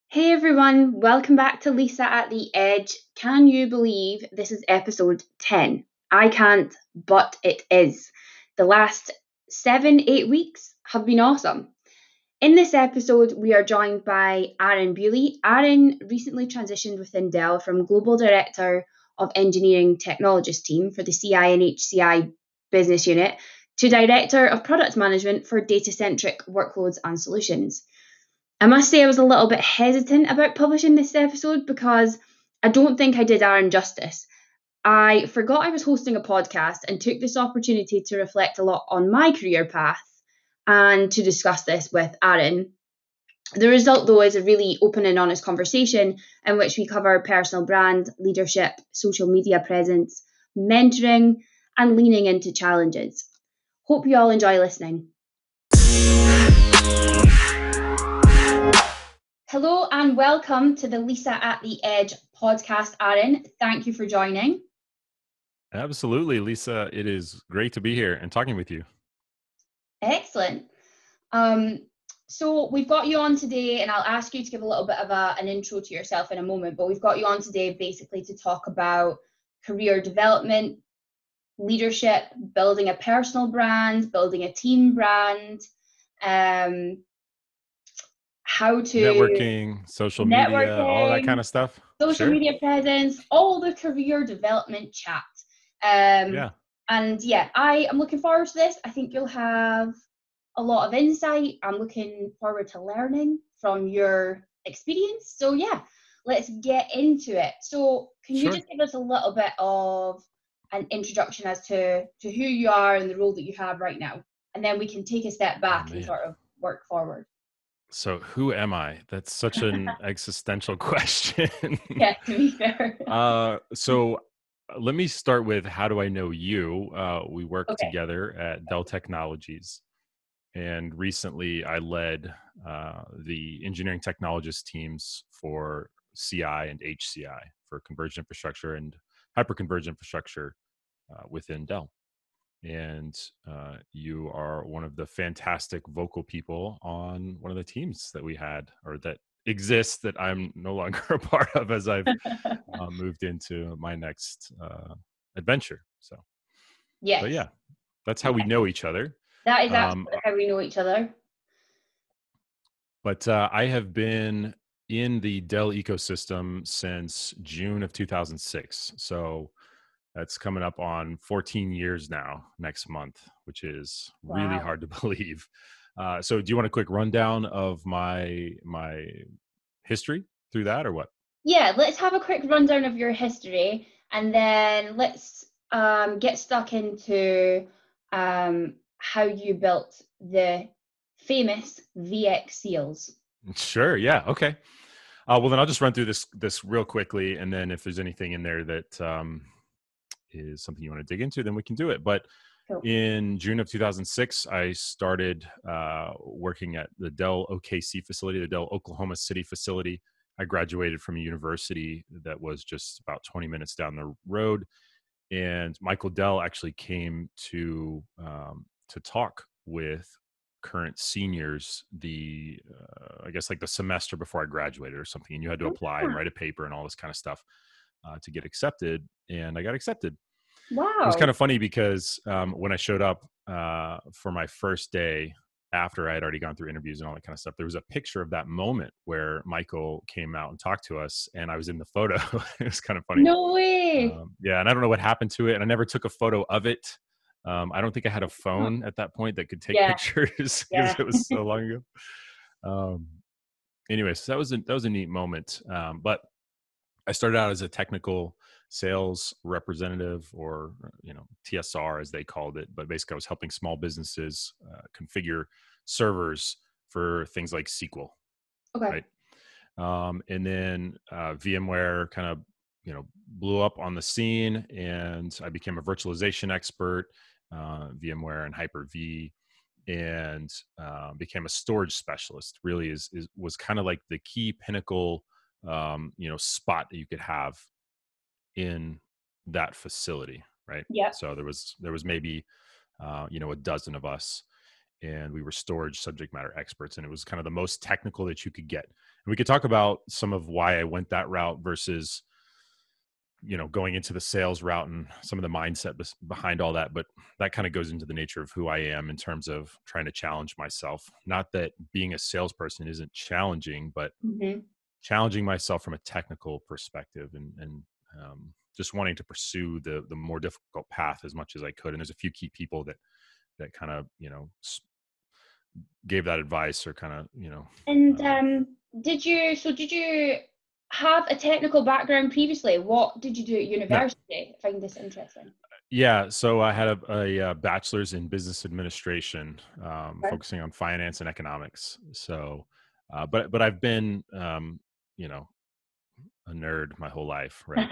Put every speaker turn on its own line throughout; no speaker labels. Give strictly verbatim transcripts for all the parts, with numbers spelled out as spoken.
Hey everyone, welcome back to Lisa at the Edge. Can you believe this is episode ten? I can't, but it is. The last seven, eight weeks have been awesome. In this episode, we are joined by Aaron Bewley. Aaron recently transitioned within Dell from Global Director of Engineering Technologist team for the C I and H C I business unit to Director of Product Management for data centric workloads and solutions. I must say I was a little bit hesitant about publishing this episode because I don't think I did Aaron justice. I forgot I was hosting a podcast and took this opportunity to reflect a lot on my career path and to discuss this with Aaron. The result, though, is a really open and honest conversation in which we cover personal brand, leadership, social media presence, mentoring, and leaning into challenges. Hope you all enjoy listening. Hello and welcome to the Lisa at the Edge podcast, Aaron. Thank you for joining.
Absolutely, Lisa. It is great to be here and talking with you.
Excellent. Um, so we've got you on today, and I'll ask you to give a little bit of a, an intro to yourself in a moment, but we've got you on today basically to talk about career development, leadership, building a personal brand, building a team brand, um, how to
networking, social media, all that kind of stuff.
Social
Sure.
media presence, all the career development chat. Um,
yeah.
And yeah, I am looking forward to this. I think you'll have a lot of insight. I'm looking forward to learning from your experience. So yeah, let's get into it. So can you
Sure.
just give us a little bit of an introduction as to, to who you are and the role that you have right now? And then we can take a step back
Oh,
and
man.
sort of work forward.
So who am I? That's such an existential question.
Yeah, to be fair.
uh, so let me start with, how do I know you? Uh, we work
Okay.
together at Dell Technologies. And recently I led uh, the engineering technologist teams for C I and H C I, for converged infrastructure and hyperconverged infrastructure uh, within Dell. And uh, you are one of the fantastic vocal people on one of the teams that we had, or that exists, that I'm no longer a part of, as I've uh, moved into my next uh, adventure. So,
Yes.
but yeah, that's how we know each other.
That is
Um,
absolutely how we know each other.
But uh, I have been in the Dell ecosystem since June of two thousand six. So that's coming up on fourteen years now next month, which is really
Wow.
hard to believe. Uh, so do you want a quick rundown of my my history through that, or what?
Yeah, let's have a quick rundown of your history, and then let's um, get stuck into um, how you built the famous V X seals.
Sure. Yeah. Okay. Uh, well, then I'll just run through this this real quickly, and then if there's anything in there that um, is something you want to dig into, then we can do it. But
Cool.
in June of two thousand six, I started uh, working at the Dell O K C facility, the Dell Oklahoma City facility. I graduated from a university that was just about twenty minutes down the road, and Michael Dell actually came to um, to talk with current seniors, the uh, I guess like the semester before I graduated or something, and you had to apply and write a paper and all this kind of stuff uh, to get accepted, and I got accepted.
Wow.
It was kind of funny because um, when I showed up uh, for my first day, after I had already gone through interviews and all that kind of stuff, there was a picture of that moment where Michael came out and talked to us, and I was in the photo. It was kind of funny.
No way.
Um, yeah, and I don't know what happened to it, and I never took a photo of it. Um, I don't think I had a phone at that point that could take
Yeah.
pictures because
Yeah.
it was so long ago. Um, anyways, that was a, that was a neat moment. Um, but I started out as a technical sales representative, or you know T S R as they called it, but basically I was helping small businesses uh, configure servers for things like S Q L,
Okay.
right? Um, and then uh, VMware kind of you know blew up on the scene, and I became a virtualization expert, uh, VMware and Hyper-V, and uh, became a storage specialist. Really is, is was kind of like the key pinnacle um, you know spot that you could have in that facility, right?
Yeah.
So there was there was maybe uh, you know a dozen of us, and we were storage subject matter experts, and it was kind of the most technical that you could get. And we could talk about some of why I went that route versus, you know, going into the sales route and some of the mindset bes- behind all that. But that kind of goes into the nature of who I am in terms of trying to challenge myself. Not that being a salesperson isn't challenging, but
Hmm.
challenging myself from a technical perspective, and, and um, just wanting to pursue the, the more difficult path as much as I could. And there's a few key people that, that kind of, you know, s- gave that advice, or kind of, you know,
And
um,
um, did you, so did you have a technical background previously? What did you do at
no,
university? I find this interesting.
yeah. So I had a, a, uh bachelor's in business administration, um,
Okay.
focusing on finance and economics. So, uh, but but I've been, um, you know, a nerd my whole life, right?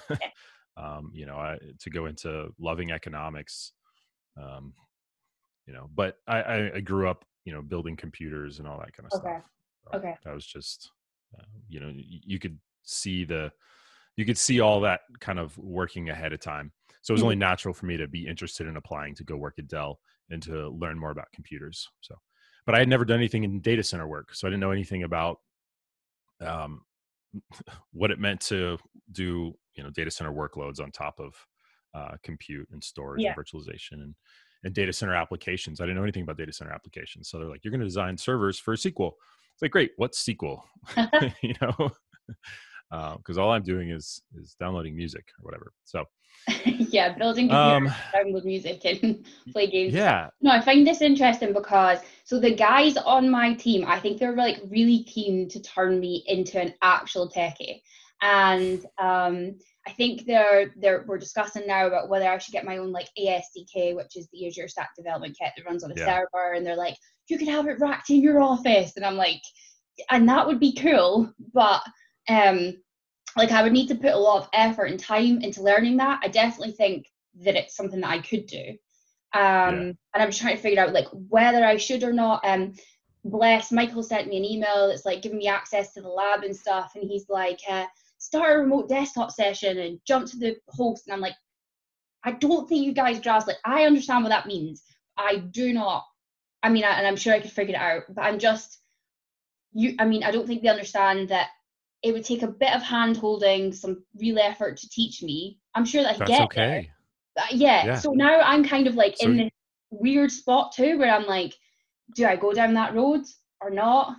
um, you know, I, to go into loving economics, um, you know, but I, I, I grew up, you know, building computers and all that kind of stuff.
Okay.
So
Okay.
that was just, uh, you know, you, you could see the, you could see all that kind of working ahead of time. So it was only
Mhm.
natural for me to be interested in applying to go work at Dell and to learn more about computers. So, but I had never done anything in data center work, so I didn't know anything about um, what it meant to do, you know, data center workloads on top of uh, compute and storage
Yeah.
and virtualization and and data center applications. I didn't know anything about data center applications. So they're like, you're going to design servers for S Q L. It's like, great, what's S Q L? you know, because uh, all I'm doing is is downloading music or whatever. So,
Yeah, building computers,
um,
download music, and play games and stuff.
yeah,
No, I find this interesting because so the guys on my team, I think they're like really keen to turn me into an actual techie, and um, I think they're they're we're discussing now about whether I should get my own like A S D K, which is the Azure Stack Development Kit that runs on a
yeah,
server, and they're like, you could have it racked in your office, and I'm like, and that would be cool, but um like I would need to put a lot of effort and time into learning that. I definitely think that it's something that I could do.
yeah.
Um, and I'm just trying to figure out like whether I should or not. Um, bless Michael sent me an email that's like giving me access to the lab and stuff, and he's like, uh, start a remote desktop session and jump to the host. And I'm like, I don't think you guys grasp. Like, I understand what that means. I do not. I mean, I, and I'm sure I could figure it out, but I'm just you. I mean, I don't think they understand that it would take a bit of hand holding, some real effort to teach me. I'm sure that I'd
That's
get there.
okay.
But yeah.
Yeah.
So now I'm kind of like
So
in this weird spot too where I'm like, do I go down that road or not?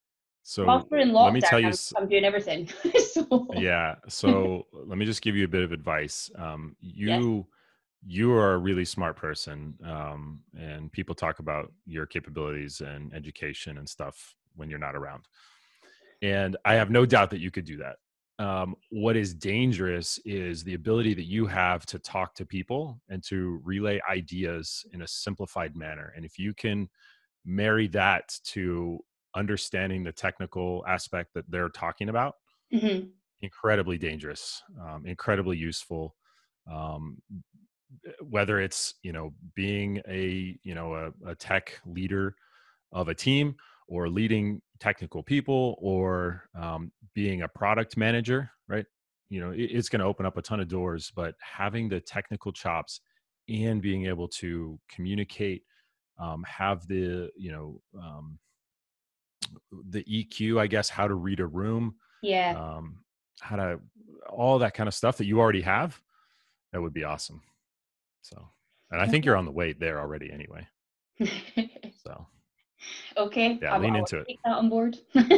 so
Whilst we're in
let me
lockdown,
tell you.
I'm, I'm doing everything. So
Yeah. So let me just give you a bit of advice. Um,
yes.
you you are a really smart person, um, and people talk about your capabilities and education and stuff when you're not around. And I have no doubt that you could do that. Um, what is dangerous is the ability that you have to talk to people and to relay ideas in a simplified manner. And if you can marry that to understanding the technical aspect that they're talking about,
Hmm.
incredibly dangerous, um, incredibly useful. Um, whether it's, you know, being a, you know, a, a tech leader of a team, or leading technical people, or um, being a product manager, right? You know, it, it's going to open up a ton of doors, but having the technical chops and being able to communicate, um, have the, you know, um, the E Q, I guess, how to read a room,
Yeah.
um, how to, all that kind of stuff that you already have, that would be awesome. So, and I think you're on the way there already anyway. So,
Okay.
yeah,
I'm,
lean
I'll
into it.
take that on board.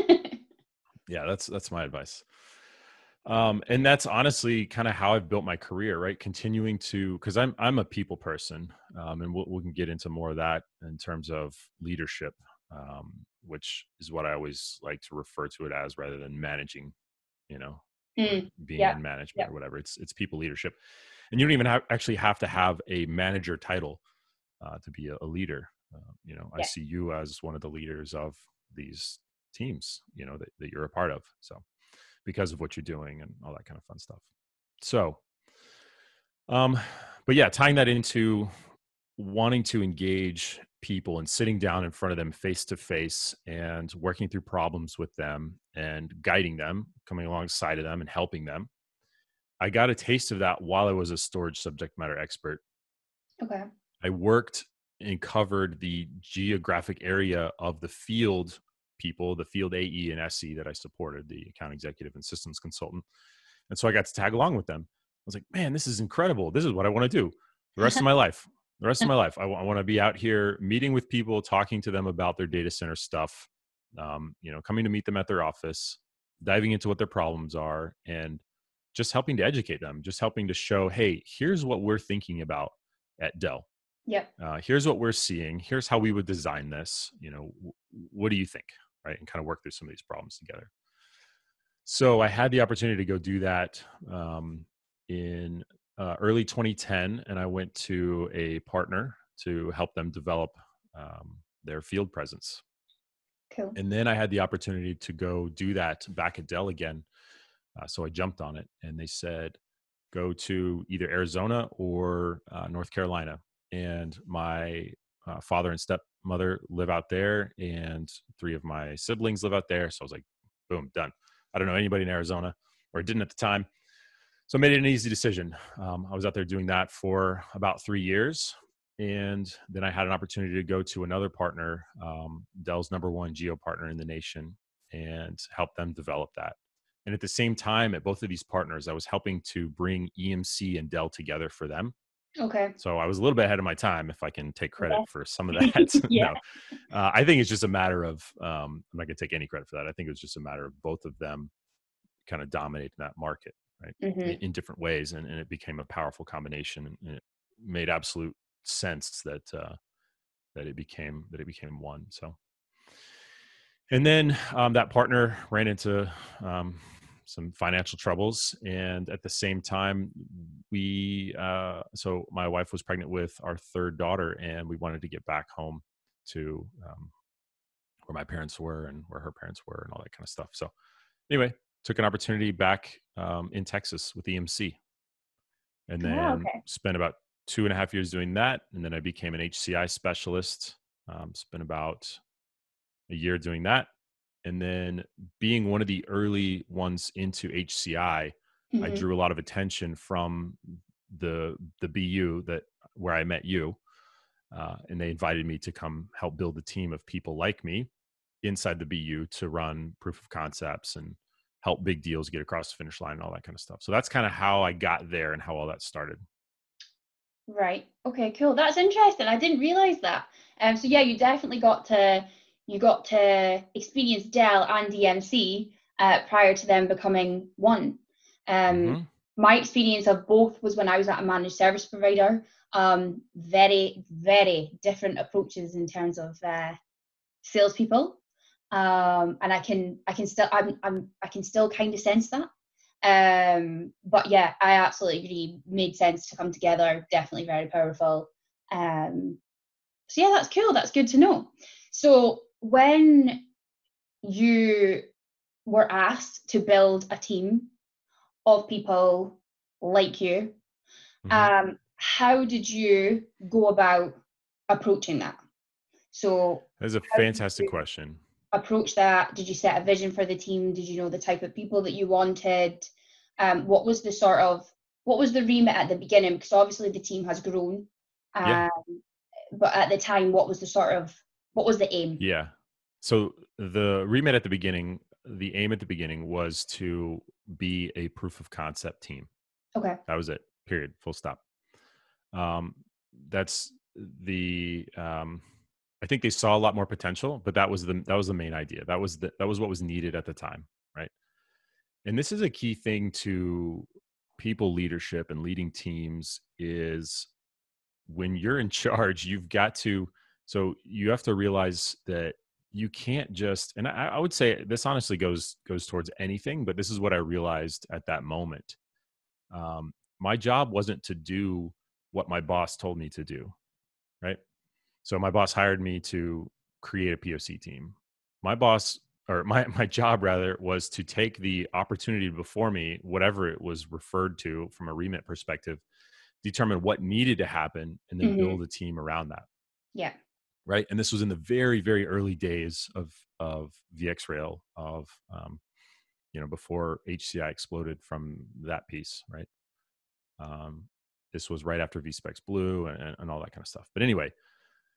Yeah, that's that's my advice. Um, and that's honestly kind of how I've built my career, right? Continuing to, because I'm I'm a people person, um, and we'll, we can get into more of that in terms of leadership, um, which is what I always like to refer to it as, rather than managing, you know, or
Mm,
being
yeah.
in management
Yeah.
or whatever. It's it's people leadership, and you don't even have, actually have to have a manager title uh, to be a, a leader. Uh, you know, I
Yeah.
see you as one of the leaders of these teams, you know, that, that you're a part of. So because of what you're doing and all that kind of fun stuff. So, um, but yeah, tying that into wanting to engage people and sitting down in front of them face to face and working through problems with them and guiding them, coming alongside of them and helping them. I got a taste of that while I was a storage subject matter expert.
Okay.
I worked and covered the geographic area of the field people, the field A E and S E that I supported, the account executive and systems consultant. And so I got to tag along with them. I was like, man, this is incredible. This is what I want to do the rest of my life. The rest of my life, I, w- I want to be out here meeting with people, talking to them about their data center stuff, um, you know, coming to meet them at their office, diving into what their problems are, and just helping to educate them, just helping to show, hey, here's what we're thinking about at Dell.
Yep.
Uh, here's what we're seeing. Here's how we would design this. You know, w- what do you think? Right. And kind of work through some of these problems together. So I had the opportunity to go do that um, in uh, early twenty ten, and I went to a partner to help them develop um, their field presence.
Cool.
And then I had the opportunity to go do that back at Dell again. Uh, so I jumped on it, and they said, go to either Arizona or uh, North Carolina. And my uh, father and stepmother live out there, and three of my siblings live out there. So I was like, boom, done. I don't know anybody in Arizona, or I didn't at the time. So I made it an easy decision. Um, I was out there doing that for about three years. And then I had an opportunity to go to another partner, um, Dell's number one geo partner in the nation, and help them develop that. And at the same time, at both of these partners, I was helping to bring E M C and Dell together for them.
Okay.
So I was a little bit ahead of my time, if I can take credit for some of that.
Yeah.
No, uh, I think it's just a matter of, um, I'm not going to take any credit for that. I think it was just a matter of both of them kind of dominating that market, right, in,
Mm-hmm.
in different ways. And, and it became a powerful combination, and, and it made absolute sense that, uh, that it became, that it became one. So, and then um, that partner ran into um, some financial troubles, and at the same time, we uh, so my wife was pregnant with our third daughter, and we wanted to get back home to um, where my parents were and where her parents were and all that kind of stuff. So anyway, took an opportunity back um, in Texas with E M C, and
Oh,
then
okay.
spent about two and a half years doing that, and then I became an H C I specialist. Um, spent about a year doing that. And then being one of the early ones into H C I, I
Mm-hmm.
drew a lot of attention from the the B U that where I met you, uh, and they invited me to come help build a team of people like me inside the B U to run proof of concepts and help big deals get across the finish line and all that kind of stuff. So that's kind of how I got there and how all that started.
Right. Okay, cool. That's interesting. I didn't realize that. Um, so yeah, you definitely got to you got to experience Dell and E M C uh, prior to them becoming one. Um,
Mm-hmm.
my experience of both was when I was at a managed service provider. Um, very, very different approaches in terms of uh, salespeople. Um, and I can I can still I'm, I'm I can still kind of sense that. Um, but yeah, I absolutely agree. Made sense to come together. Definitely very powerful. Um, so yeah, that's cool. That's good to know. So when you were asked to build a team of people like you,
Mm-hmm.
um, how did you go about approaching that? So
That's a
how did
fantastic
you
question.
approach that? Did you set a vision for the team? Did you know the type of people that you wanted? Um, what was the sort of what was the remit at the beginning? Because obviously the team has grown,
Yeah.
um, but at the time, what was the sort of what was the aim?
Yeah. So the remit at the beginning, the aim at the beginning was to be a proof of concept team.
Okay.
That was it. Period. Full stop. Um, that's the. Um, I think they saw a lot more potential, but that was the that was the main idea. That was the that was what was needed at the time, right? And this is a key thing to people leadership and leading teams is when you're in charge, you've got to, so you have to realize that you can't just, and I, I would say this honestly goes goes towards anything, but this is what I realized at that moment. Um, my job wasn't to do what my boss told me to do, right? So my boss hired me to create a P O C team. My boss, or my my job rather, was to take the opportunity before me, whatever it was referred to from a remit perspective, determine what needed to happen, and then
Hmm.
build a team around that.
Yeah.
Right. And this was in the very, very early days of of VxRail, of um, you know, before H C I exploded from that piece, right? Um, this was right after vSpecs Blue and, and all that kind of stuff. But anyway,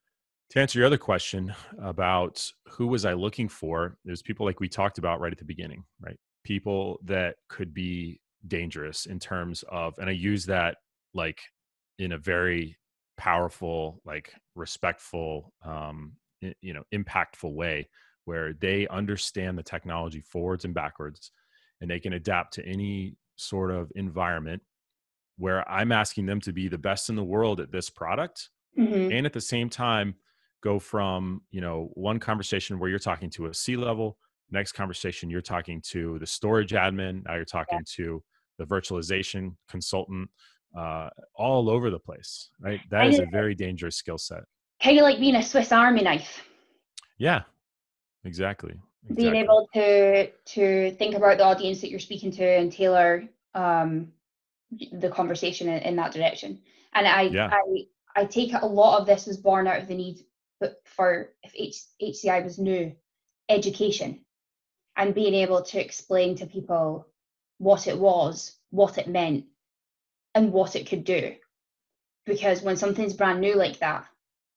To answer your other question about who was I looking for, there's people like we talked about right at the beginning, right? People that could be dangerous in terms of, and I use that like in a very powerful, like respectful, um, i- you know, impactful way where they understand the technology forwards and backwards and they can adapt to any sort of environment where I'm asking them to be the best in the world at this product
Mm-hmm.
and at the same time go from, you know, one conversation where you're talking to a C level, next conversation you're talking to the storage admin, now you're
Yeah.
talking to the virtualization consultant, uh, all over the place, right? That
Kind
is
of,
a very dangerous skill set.
kind of like being a Swiss Army knife,
Yeah, exactly,
being
exactly.
able to to think about the audience that you're speaking to and tailor um, the conversation in, in that direction. And I,
Yeah.
I, I take it a lot of this was born out of the need, but for if H, HCI was new, education and being able to explain to people what it was, what it meant, and what it could do. Because when something's brand new like that,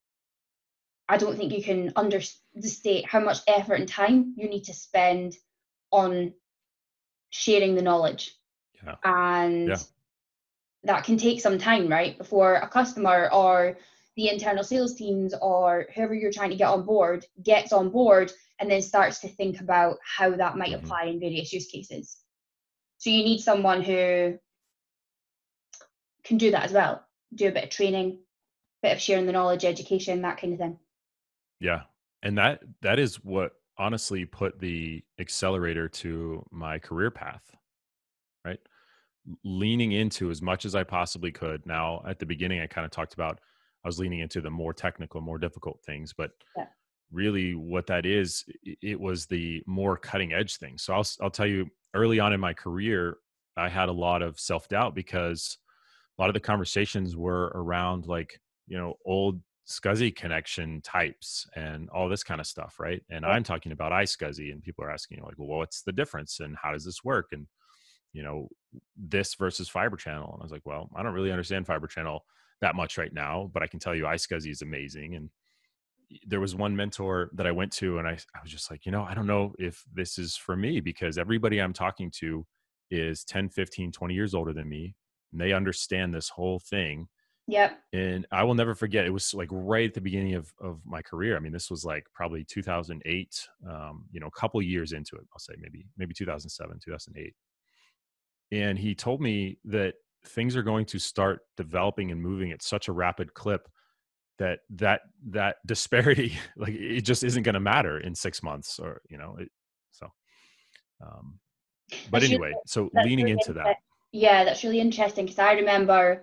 I don't think you can understate how much effort and time you need to spend on sharing the knowledge.
Yeah.
And
Yeah.
that can take some time, right? Before a customer or the internal sales teams or whoever you're trying to get on board gets on board and then starts to think about how that might
Hmm.
apply in various use cases. So you need someone who can do that as well, do a bit of training, bit of sharing the knowledge, education, that kind of thing.
Yeah. And that that is what honestly put the accelerator to my career path, right? Leaning into as much as I possibly could. Now, at the beginning, I kind of talked about I was leaning into the more technical, more difficult things, but
Yeah.
really what that is, i- it was the more cutting edge things. So I'll s- I'll tell you, early on in my career, I had a lot of self doubt because a lot of the conversations were around like, you know, old SCSI connection types and all this kind of stuff, right? And
Yeah.
I'm talking about iSCSI, and people are asking like, well, what's the difference and how does this work? And you know, this versus fiber channel. And I was like, well, I don't really understand fiber channel that much right now, but I can tell you iSCSI is amazing. And there was one mentor that I went to and I, I was just like, you know, I don't know if this is for me because everybody I'm talking to is ten, fifteen, twenty years older than me. And they understand this whole thing.
Yep.
And I will never forget, it was like right at the beginning of, of my career. I mean, this was like probably two thousand eight, um, you know, a couple years into it, I'll say maybe, maybe two thousand seven, two thousand eight. And he told me that things are going to start developing and moving at such a rapid clip that that that disparity like it just isn't going to matter in six months or you know it, so um but
That's really,
anyway, so
that's
leaning
really
into that.
interesting. Yeah, that's really interesting because I remember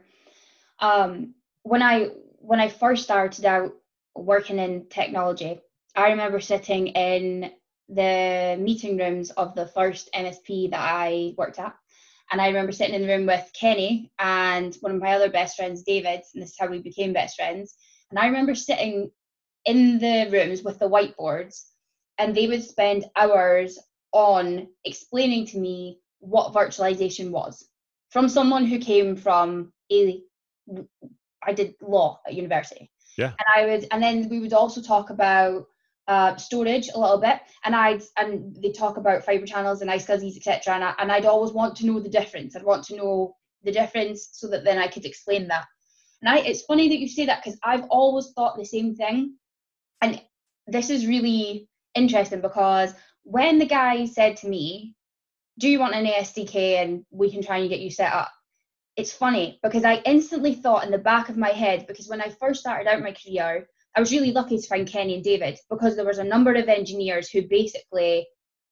um, when I when I first started out working in technology, I remember sitting in the meeting rooms of the first M S P that I worked at. And I remember sitting in the room with Kenny and one of my other best friends, David, and this is how we became best friends. And I remember sitting in the rooms with the whiteboards, and they would spend hours on explaining to me what virtualization was from someone who came from a I did law at university,
Yeah.
and I would, and then we would also talk about uh, storage a little bit, and I'd and they talk about fiber channels and iSCSIs, et cetera. And, I, and I'd always want to know the difference. I'd want to know the difference so that then I could explain that. And I, it's funny that you say that because I've always thought the same thing, and this is really interesting because when the guy said to me, "Do you want an A S D K and we can try and get you set up?" It's funny because I instantly thought in the back of my head, because when I first started out my career, I was really lucky to find Kenny and David because there was a number of engineers who basically,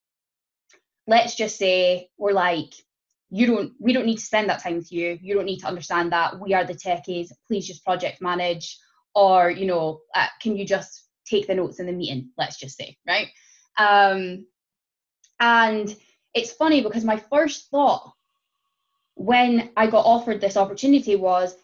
let's just say, were like, you don't, we don't need to spend that time with you. You don't need to understand that. We are the techies. Please just project manage, or, you know, uh, can you just take the notes in the meeting? Let's just say, right? Um, and it's funny because my first thought when I got offered this opportunity was,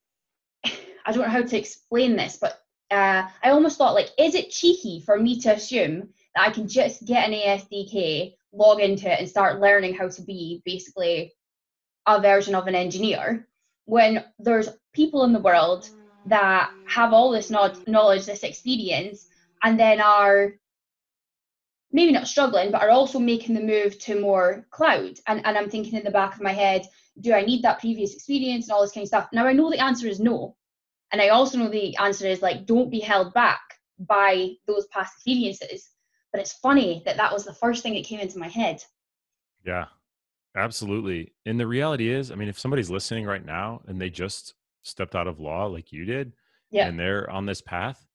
I don't know how to explain this, but uh, I almost thought, like, is it cheeky for me to assume that I can just get an A S D K, log into it, and start learning how to be basically a version of an engineer when there's people in the world that have all this knowledge, this experience, and then are maybe not struggling, but are also making the move to more cloud. And, and I'm thinking in the back of my head, do I need that previous experience and all this kind of stuff? Now, I know the answer is no. And I also know the answer is like, don't be held back by those past experiences. But it's funny that that was the first thing that came into my head.
Yeah, absolutely. And the reality is, I mean, if somebody's listening right now and they just stepped out of law like you did,
yeah.
and they're on this path,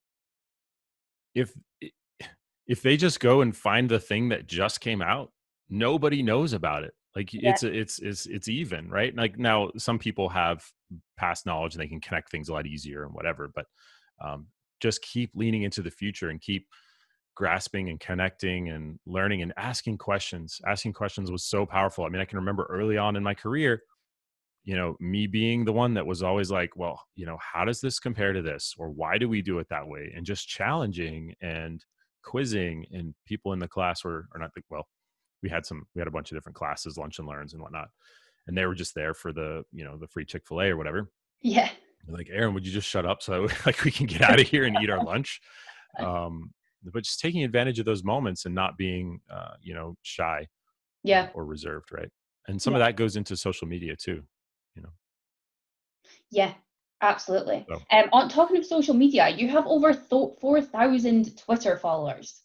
if if they just go and find the thing that just came out, nobody knows about it. Like
yeah.
it's it's it's it's even, right? Like now, some people have past knowledge and they can connect things a lot easier and whatever. But um, just keep leaning into the future and keep grasping and connecting and learning and asking questions. Asking questions was so powerful. I mean, I can remember early on in my career, you know, me being the one that was always like, well, you know, how does this compare to this? Or why do we do it that way? And just challenging and quizzing, and people in the class were, or not the, well, we had some, we had a bunch of different classes, lunch and learns and whatnot. And they were just there for the, you know, the free Chick-fil-A or whatever.
Yeah.
They're like, Aaron, would you just shut up so that like we can get out of here and eat our lunch? Um, but just taking advantage of those moments and not being, uh, you know, shy
yeah.
or reserved. Right. And some
yeah.
of that goes into social media too, you know?
Yeah, absolutely.
So.
Um, on talking of social media, you have over th- four thousand Twitter followers.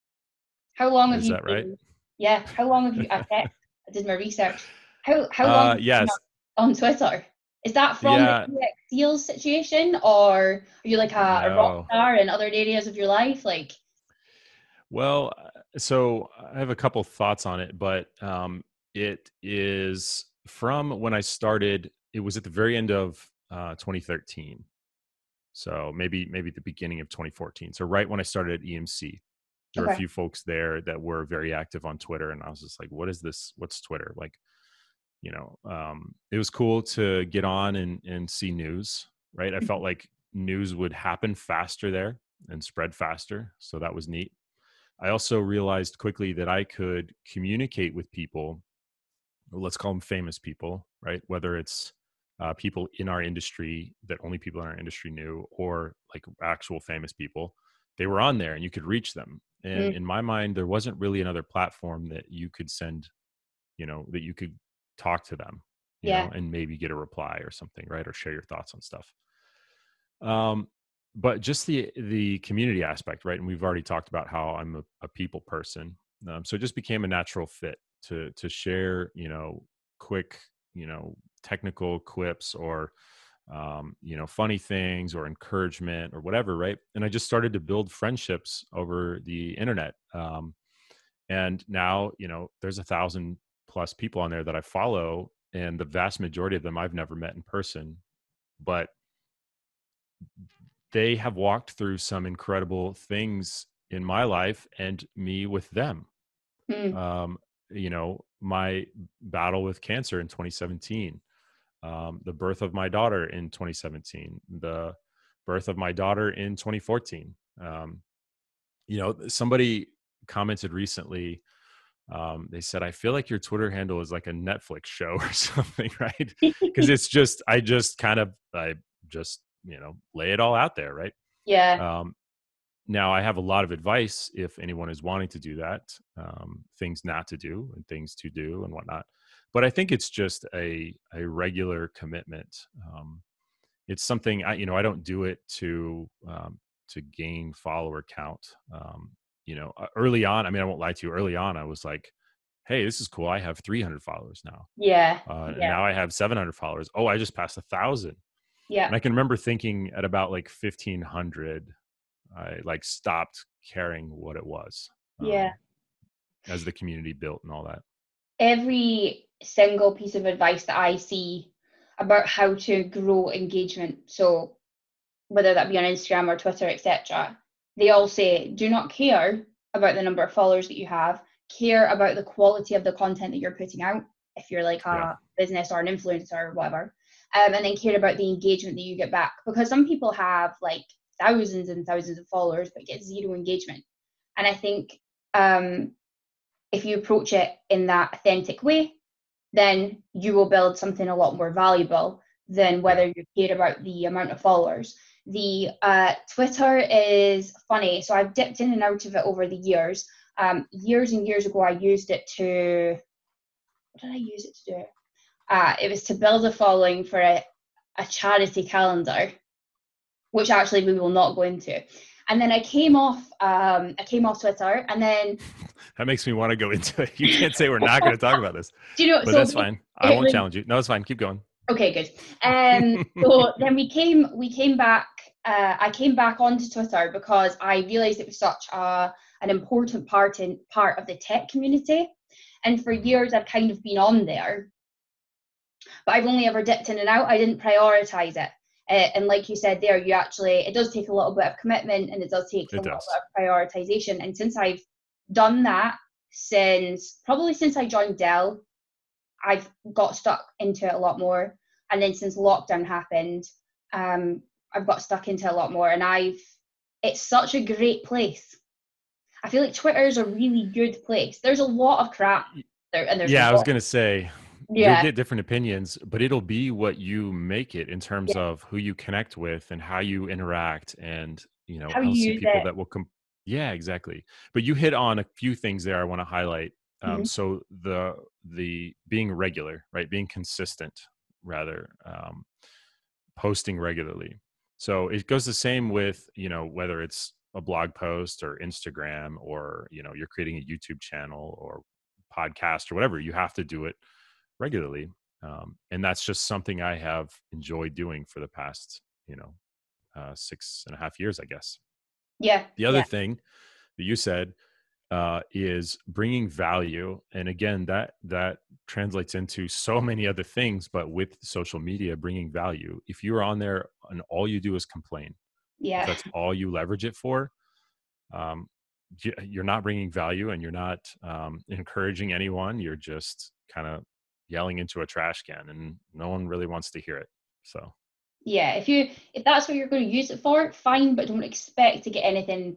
How long have
Is
you
that
been?
right?
Yeah, how long have you? I checked. I did my research. How how long
Uh,
have you been
yes.
on Twitter? Is that from
Yeah.
the E X Seals situation, or are you like a, a rock
No.
star in other areas of your life? Like,
Well, uh, so I have a couple thoughts on it, but um, it is from when I started. It was at the very end of uh, twenty thirteen, so maybe maybe the beginning of twenty fourteen. So right when I started at E M C, there were a
okay,
few folks there that were very active on Twitter, and I was just like, "What is this? What's Twitter?" Like, you know, um, it was cool to get on and and see news. Right, I felt like news would happen faster there and spread faster, so that was neat. I also realized quickly that I could communicate with people, let's call them famous people, right? Whether it's uh, people in our industry that only people in our industry knew, or like actual famous people, they were on there and you could reach them. And
mm,
in my mind, there wasn't really another platform that you could send, you know, that you could talk to them, you
yeah,
know, and maybe get a reply or something, right? Or share your thoughts on stuff. Um, but just the the community aspect, right? And we've already talked about how I'm a, a people person, um, so it just became a natural fit to to share, you know, quick, you know, technical quips or um, you know, funny things or encouragement or whatever, right? And I just started to build friendships over the internet, um, and now, you know, there's a thousand plus people on there that I follow, and the vast majority of them I've never met in person, but they have walked through some incredible things in my life and me with them.
mm,
Um, you know, my battle with cancer in twenty seventeen, um, the birth of my daughter in twenty seventeen, the birth of my daughter in twenty fourteen. Um, you know, somebody commented recently, um, they said, I feel like your Twitter handle is like a Netflix show or something, right? Because it's just, I just kind of, I just, you know, lay it all out there, right?
yeah,
Um, now, I have a lot of advice if anyone is wanting to do that, um, things not to do and things to do and whatnot. But I think it's just a a regular commitment. Um, it's something I, you know, I don't do it to um, to gain follower count. Um, you know, uh, early on, I mean, I won't lie to you. Early on, I was like, "Hey, this is cool. I have three hundred followers now,
yeah,
uh, and
yeah,
now I have seven hundred followers. Oh, I just passed a thousand."
yeah,
And I can remember thinking at about like fifteen hundred, I like stopped caring what it was,
yeah.
um, as the community built and all that.
Every single piece of advice that I see about how to grow engagement, so whether that be on Instagram or Twitter, et cetera, they all say do not care about the number of followers that you have, care about the quality of the content that you're putting out, if you're like
Yeah,
a business or an influencer or whatever, um, and then care about the engagement that you get back. Because some people have like thousands and thousands of followers but get zero engagement. And I think um, if you approach it in that authentic way, then you will build something a lot more valuable than
yeah,
whether you care about the amount of followers. The uh, Twitter is funny. So I've dipped in and out of it over the years. Um, years and years ago, I used it to, what did I use it to do? Uh, it was to build a following for a, a charity calendar, which actually we will not go into. And then I came off, um, I came off Twitter, and then
That makes me want to go into it. You can't say we're not going to talk about this,
do you know?
but
So
that's fine. I won't challenge you. No, it's fine. Keep going.
okay, good. Um, so then we came, we came back. Uh, I came back onto Twitter because I realised it was such a an important part in part of the tech community, and for years I've kind of been on there, but I've only ever dipped in and out. I didn't prioritise it. Uh, and like you said there, you actually, it does take a little bit of commitment and it does take a
It
little
does.
bit of prioritization. And since I've done that, since probably since I joined Dell, I've got stuck into it a lot more. And then since lockdown happened, um, I've got stuck into a lot more. And I've, it's such a great place. I feel like Twitter is a really good place. There's a lot of crap there, and there's a
Yeah, I was
lot.
going to say, you'll
Yeah,
get different opinions, but it'll be what you make it in terms
yeah.
of who you connect with and how you interact. And, you know,
How
I'll see
you use
people
it.
that will come. Yeah, exactly. But you hit on a few things there I want to highlight. Um,
Mhm.
so the, the being regular, right? Being consistent rather, um, posting regularly. So it goes the same with, you know, whether it's a blog post or Instagram, or, you know, you're creating a YouTube channel or podcast or whatever, you have to do it regularly. Um, and that's just something I have enjoyed doing for the past, you know, uh, six and a half years, I guess.
Yeah,
The other
yeah,
thing that you said uh, is bringing value, and again, that that translates into so many other things. But with social media, bringing value, if you're on there and all you do is complain, if
yeah.
that's all you leverage it for, um, y- you're not bringing value, and you're not um, encouraging anyone. You're just kind of yelling into a trash can, and no one really wants to hear it. So
Yeah, if you if that's what you're going to use it for, fine, but don't expect to get anything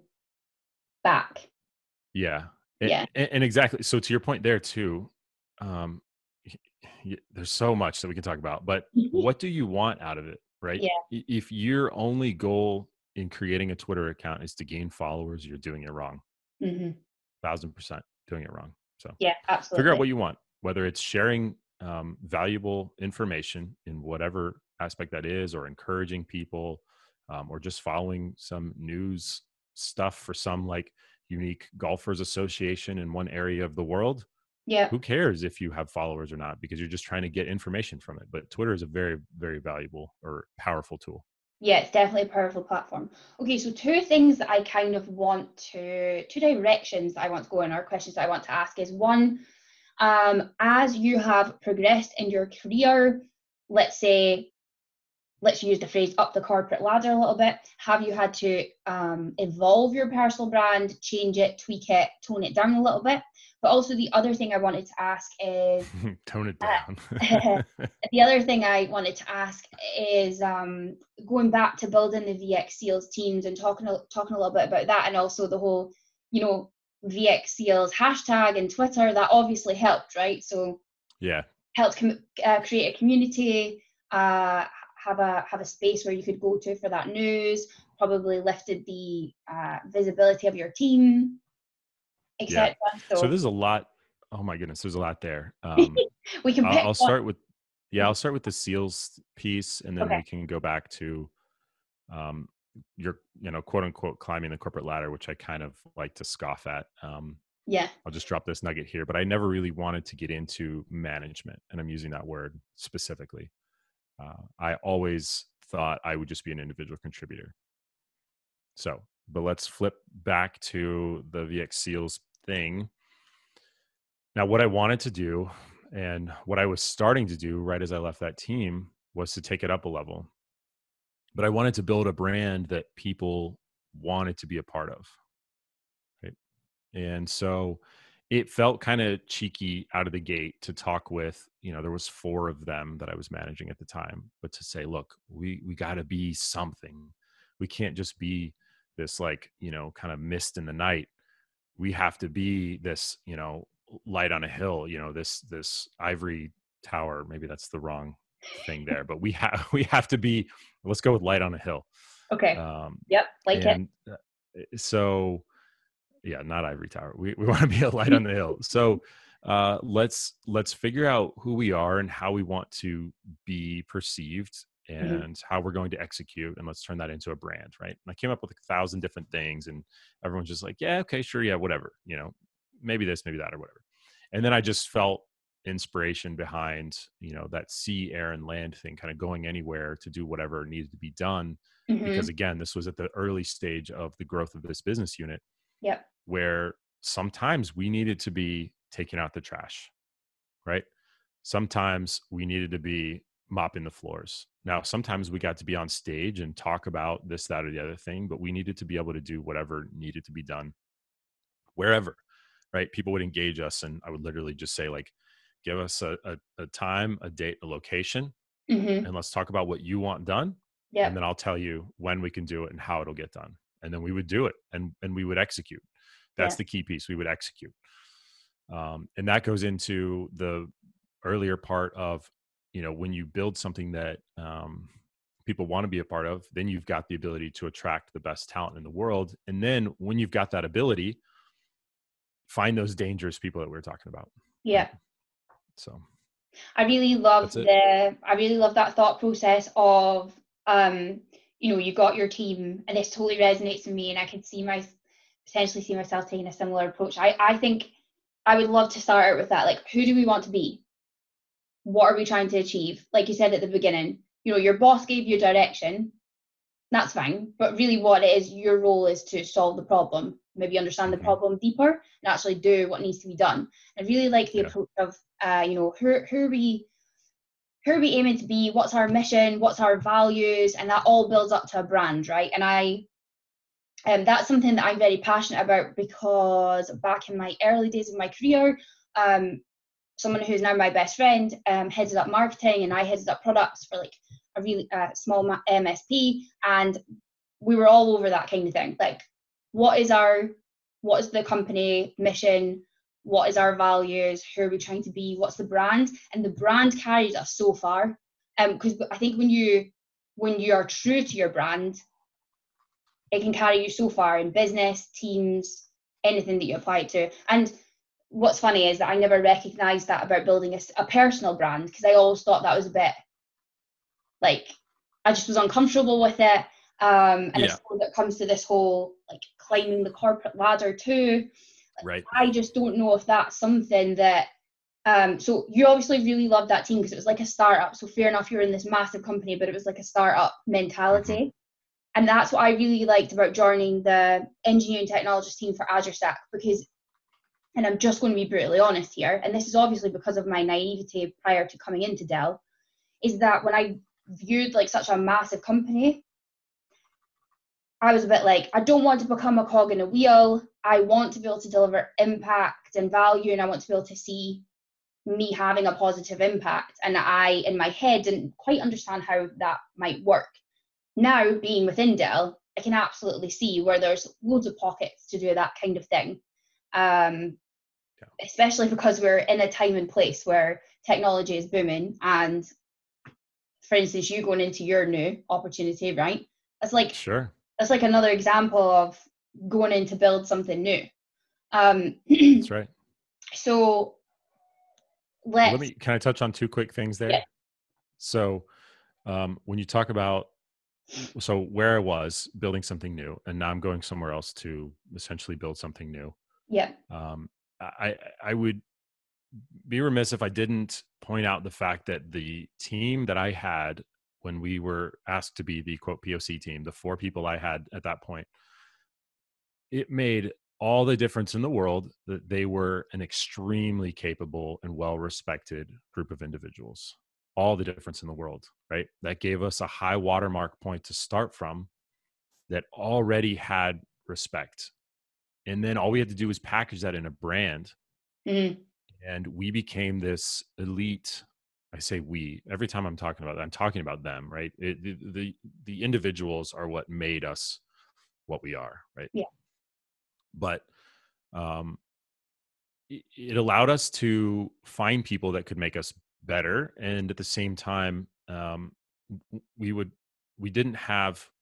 back.
yeah, and,
Yeah.
and exactly. So to your point there too, um, y- y- there's so much that we can talk about. But what do you want out of it, right?
Yeah.
I- If your only goal in creating a Twitter account is to gain followers, you're doing it wrong.
Hmm.
Thousand percent doing it wrong. So
Yeah,
figure out
absolutely.
what you want, whether it's sharing um, valuable information in whatever aspect that is, or encouraging people, um, or just following some news stuff for some like unique golfers association in one area of the world.
Yeah.
Who cares if you have followers or not, because you're just trying to get information from it. But Twitter is a very, very valuable or powerful tool.
Yeah, it's definitely a powerful platform. Okay, so two things that I kind of want to, two directions that I want to go in, or questions that I want to ask is one, um, as you have progressed in your career, let's say, let's use the phrase up the corporate ladder a little bit, have you had to um, evolve your personal brand, change it, tweak it, tone it down a little bit? But also the other thing I wanted to ask is,
Tone it down.
uh, the other thing I wanted to ask is um, going back to building the V X Seals teams and talking a, talking a little bit about that, and also the whole, you know, V X Seals hashtag and Twitter. That obviously helped, right? So
Yeah.
helped com- uh, create a community, uh, have a have a space where you could go to for that news. Probably lifted the uh, visibility of your team,
Yeah.
et cetera.
So
So
there's a lot. Oh my goodness, there's a lot there. Um,
we can
I'll,
pick
I'll
one.
start with, yeah, I'll start with the seals piece, and then
Okay.
we can go back to um, your, you know, quote unquote climbing the corporate ladder, which I kind of like to scoff at. Um,
Yeah.
I'll just drop this nugget here, but I never really wanted to get into management, and I'm using that word specifically. Uh, I always thought I would just be an individual contributor. So, but let's flip back to the V X Seals thing. Now, what I wanted to do and what I was starting to do right as I left that team was to take it up a level. But I wanted to build a brand that people wanted to be a part of. Right. And so it felt kind of cheeky out of the gate to talk with, you know, there was four of them that I was managing at the time, but to say, look, we we got to be something. We can't just be this, like, you know, kind of mist in the night. We have to be this, you know, light on a hill, you know, this this ivory tower. Maybe that's the wrong thing there, but we have we have to be, let's go with light on a hill.
Okay.
Um,
Yep. Like it.
and uh, so, yeah, not ivory tower. We we want to be a light on the hill. So uh, let's let's figure out who we are and how we want to be perceived
Hmm.
and how we're going to execute, and let's turn that into a brand, right? And I came up with a thousand different things, and everyone's just like, yeah, okay, sure, yeah, whatever, you know, maybe this, maybe that, or whatever. And then I just felt inspiration behind, you know, that sea, air, and land thing, kind of going anywhere to do whatever needed to be done. Because
Hmm.
again, this was at the early stage of the growth of this business unit,
Yep.
where sometimes we needed to be taking out the trash, right? Sometimes we needed to be mopping the floors. Now, sometimes we got to be on stage and talk about this, that, or the other thing, but we needed to be able to do whatever needed to be done wherever, right? People would engage us, and I would literally just say, like, give us a, a, a time, a date, a location,
Hmm.
and let's talk about what you want done. And
Yep.
then I'll tell you when we can do it and how it'll get done. And then we would do it, and, and we would execute. That's
Yeah.
the key piece. We would execute. Um, and that goes into the earlier part of, you know, when you build something that um, people want to be a part of, then you've got the ability to attract the best talent in the world. And then when you've got that ability, find those dangerous people that we were talking about, right?
Yeah.
So
I really love
that's it.
the I really love that thought process of, um, you know, you got your team, and this totally resonates with me, and I could see my potentially see myself taking a similar approach. I I think I would love to start out with that. Like, who do we want to be? What are we trying to achieve? Like you said at the beginning, you know, your boss gave you direction. That's fine. But really, what it is, your role is to solve the problem, maybe understand the
Hmm.
problem deeper, and actually do what needs to be done. I really like the
Yeah.
approach of, uh, you know, who, who are we who are we aiming to be? What's our mission? What's our values? And that all builds up to a brand, right? And I, um, that's something that I'm very passionate about, because back in my early days of my career, um, someone who's now my best friend um, headed up marketing, and I headed up products for like a really uh, small M S P, and we were all over that kind of thing. Like, what is our, what is the company mission? What is our values? Who are we trying to be? What's the brand? And the brand carries us so far. Um, because I think when you when you are true to your brand, it can carry you so far in business, teams, anything that you apply it to. And what's funny is that I never recognized that about building a, a personal brand, because I always thought that was a bit like, I just was uncomfortable with it. Um, and I
Yeah.
suppose it comes to this whole like climbing the corporate ladder too.
Right.
I just don't know if that's something that. Um, so you obviously really loved that team because it was like a startup. So fair enough, you're in this massive company, but it was like a startup
Hmm.
mentality. And that's what I really liked about joining the engineering technologist team for Azure Stack, because, and I'm just going to be brutally honest here, and this is obviously because of my naivety prior to coming into Dell, is that when I viewed like such a massive company, I was a bit like, I don't want to become a cog in a wheel. I want to be able to deliver impact and value, and I want to be able to see me having a positive impact. And I, in my head, didn't quite understand how that might work. Now, being within Dell, I can absolutely see where there's loads of pockets to do that kind of thing. Um,
Yeah.
Especially because we're in a time and place where technology is booming. And for instance, you going into your new opportunity, right? That's like
Sure.
that's like another example of going in to build something new. Um,
That's right.
so
Well, let
let's,
me, can I touch on two quick things
yeah,
there? So, um, when you talk about, so where I was building something new, and now I'm going somewhere else to essentially build something new.
yeah,
Um, I, I would be remiss if I didn't point out the fact that the team that I had when we were asked to be the quote P O C team, the four people I had at that point, it made all the difference in the world that they were an extremely capable and well respected group of individuals. All the difference in the world, right? That gave us a high watermark point to start from that already had respect. And then all we had to do was package that in a brand,
mm,
and we became this elite. I say we every time I'm talking about that, I'm talking about them, right? It, the, the the individuals are what made us what we are, right?
yeah,
But um, it, it allowed us to find people that could make us better, and at the same time, um, we would we didn't have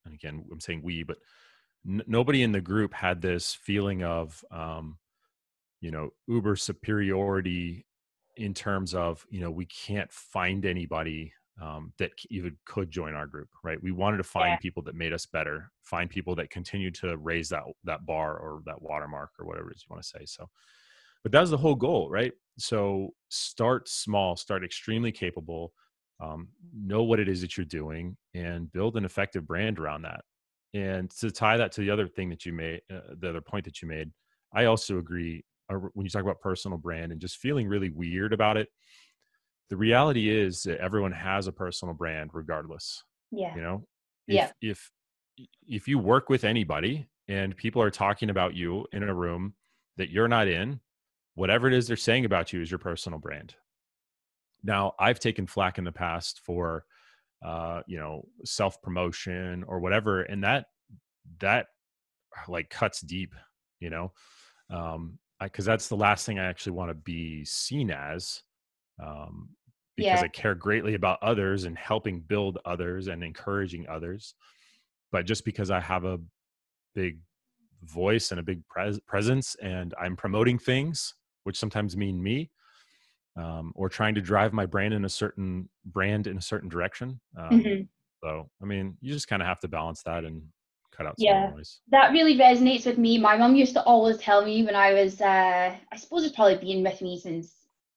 and again, I'm saying we, but n- nobody in the group had this feeling of, um, you know, uber superiority in terms of, you know, we can't find anybody um, that c- even could join our group, right? We wanted to
Yeah.
find people that made us better, find people that continue to raise that that bar or that watermark or whatever it is you want to say. So, but that was the whole goal, right? So start small, start extremely capable, um, know what it is that you're doing, and build an effective brand around that. And to tie that to the other thing that you made, uh, the other point that you made, I also agree. uh, When you talk about personal brand and just feeling really weird about it, the reality is that everyone has a personal brand regardless.
Yeah.
You know,
Yeah.
if if if you work with anybody and people are talking about you in a room that you're not in, whatever it is they're saying about you is your personal brand. Now, I've taken flack in the past for uh, you know, self promotion or whatever, and that that like cuts deep, you know, um, because that's the last thing I actually want to be seen as, um, because
Yeah.
I care greatly about others and helping build others and encouraging others. But just because I have a big voice and a big pres- presence and I'm promoting things, which sometimes mean me, um, or trying to drive my brand in a certain brand in a certain direction. Um,
Hmm.
so, I mean, you just kind of have to balance that and cut out some of the
Yeah.
noise.
That really resonates with me. My mum used to always tell me when I was, uh, I suppose it's probably been with me since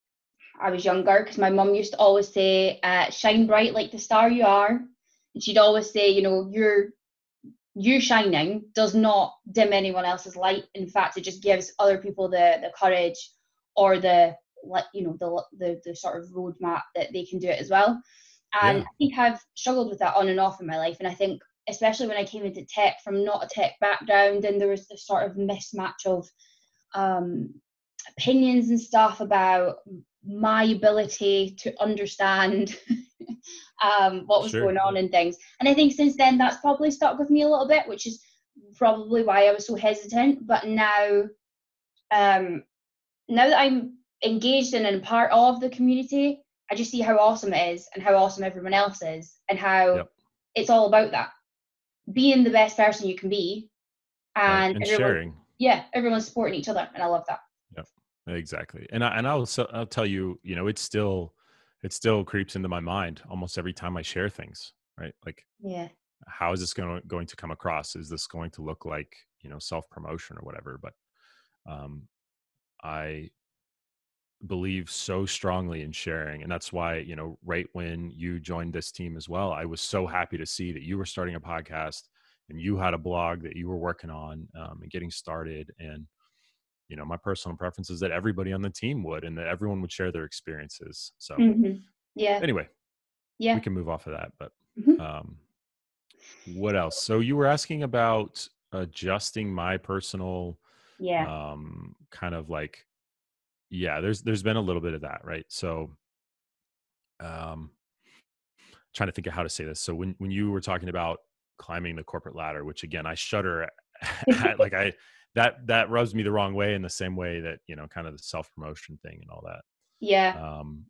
I was younger, because my mum used to always say, uh, shine bright like the star you are. And she'd always say, you know, you're you shining does not dim anyone else's light. In fact, it just gives other people the the courage or the like, you know, the the the sort of roadmap that they can do it as well. And I
Yeah,
think I've struggled with that on and off in my life. And I think especially when I came into tech from not a tech background, and there was this sort of mismatch of um, opinions and stuff about my ability to understand um, what was
sure.
going on and things. And I think since then that's probably stuck with me a little bit, which is probably why I was so hesitant. But now, um, now that I'm engaged in and part of the community, I just see how awesome it is and how awesome everyone else is, and how
Yep.
it's all about that, being the best person you can be,
Right.
and
And
everyone,
sharing.
yeah, everyone's supporting each other, and I love that.
Yep. Exactly. And I, and I'll, so- I'll tell you, you know, it's still, it still creeps into my mind almost every time I share things, right? Like,
Yeah.
how is this going to, going to come across? Is this going to look like, you know, self promotion or whatever? But, um, I believe so strongly in sharing. And that's why, you know, right when you joined this team as well, I was so happy to see that you were starting a podcast and you had a blog that you were working on, um, and getting started. And, you know, my personal preference is that everybody on the team would, and that everyone would share their experiences. So
Hmm. Yeah.
anyway, we
Yeah.
can move off of that, but,
Hmm.
um, what else? So you were asking about adjusting my personal,
Yeah.
um, kind of like, yeah, there's, there's been a little bit of that, right? So, um, trying to think of how to say this. So when when you were talking about climbing the corporate ladder, which again I shudder at, like I that that rubs me the wrong way in the same way that, you know, kind of the self promotion thing and all that.
Yeah.
Um,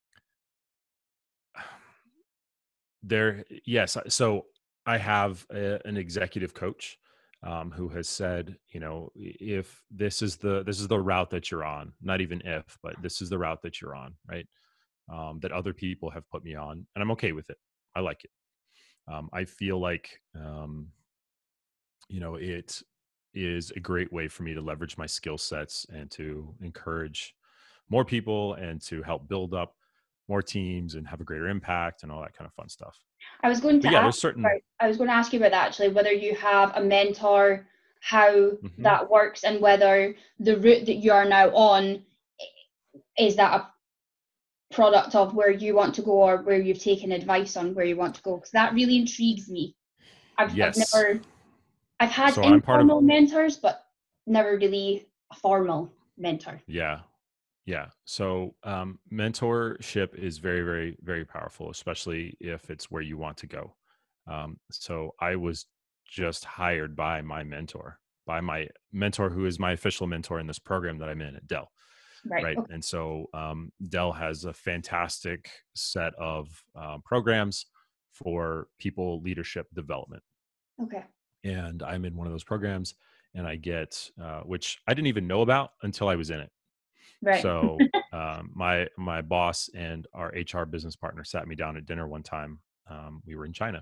there, yes. So I have a, an executive coach, um, who has said, you know, if this is the this is the route that you're on, not even if, but this is the route that you're on, right? Um, that other people have put me on, and I'm okay with it. I like it. Um, I feel like, um, you know, it is a great way for me to leverage my skill sets and to encourage more people and to help build up more teams and have a greater impact and all that kind of fun stuff.
I was going
But
to
yeah,
ask
there's
about,
certain.
I was going to ask you about that actually, whether you have a mentor, how
Mhm.
that works, and whether the route that you are now on, is that a product of where you want to go, or where you've taken advice on where you want to go, because that really intrigues me. I've I've
Yes.
never I've had
So I'm part of.
informal mentors, but never really a formal mentor.
Yeah. Yeah. So, um, mentorship is very, very, very powerful, especially if it's where you want to go. Um, so I was just hired by my mentor, by my mentor, who is my official mentor in this program that I'm in at Dell.
Right.
Right.
Okay.
And so, um, Dell has a fantastic set of, um, programs for people leadership development.
Okay.
And I'm in one of those programs, and I get, uh, which I didn't even know about until I was in it.
Right.
So um, my my boss and our H R business partner sat me down at dinner one time. Um, we were in China,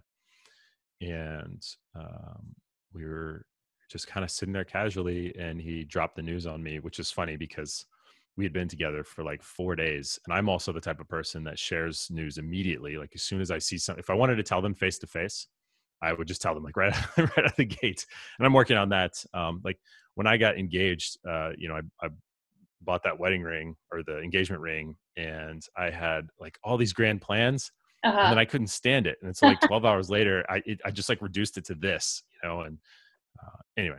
and um, we were just kind of sitting there casually, and he dropped the news on me, which is funny because we had been together for like four days, and I'm also the type of person that shares news immediately. Like as soon as I see something, if I wanted to tell them face to face, I would just tell them like right right out the gate. And I'm working on that. Um, like when I got engaged, uh, you know, I, I bought that wedding ring or the engagement ring, and I had like all these grand plans, and then
Uh-huh.
I couldn't stand it. And so like twelve hours later, I it, I just like reduced it to this, you know. And uh, anyway,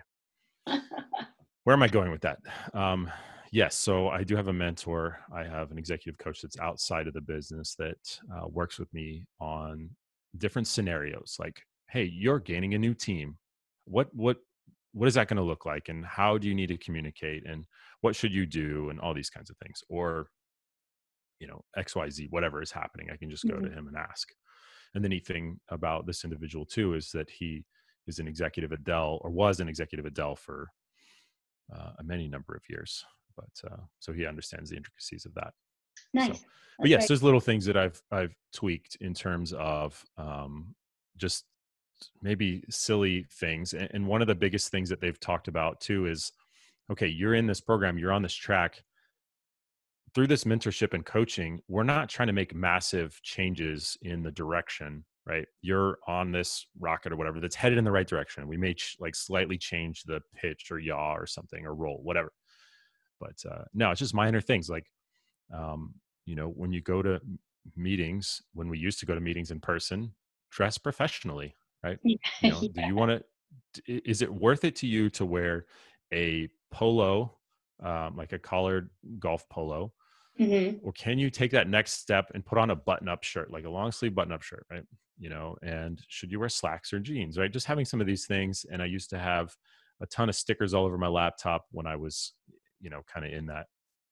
where am I going with that? Um, yes, so I do have a mentor. I have an executive coach that's outside of the business that uh, works with me on different scenarios. Like, hey, you're gaining a new team. What what what is that going to look like, and how do you need to communicate, and what should you do, and all these kinds of things. Or you know, X Y Z, whatever is happening, I can just go to
Mhm.
him and ask. And the neat thing about this individual too is that he is an executive at Dell, or was an executive at Dell for uh, a many number of years. But uh, so he understands the intricacies of that. So,
Nice.
but
That's
yes,
very
there's little things that I've I've tweaked in terms of um, just maybe silly things. And, and one of the biggest things that they've talked about too is, okay, you're in this program, you're on this track. Through this mentorship and coaching, we're not trying to make massive changes in the direction, right? You're on this rocket or whatever that's headed in the right direction. We may ch- like slightly change the pitch or yaw or something or roll, whatever. But uh, no, it's just minor things like, um, you know, when you go to m- meetings, when we used to go to meetings in person, dress professionally, right? You know, do
yeah.
you want to, is it worth it to you to wear a polo, um, like a collared golf polo?
Hmm.
Or can you take that next step and put on a button-up shirt, like a long sleeve button-up shirt, right? You know, and should you wear slacks or jeans, right? Just having some of these things. And I used to have a ton of stickers all over my laptop when I was, you know, kind of in that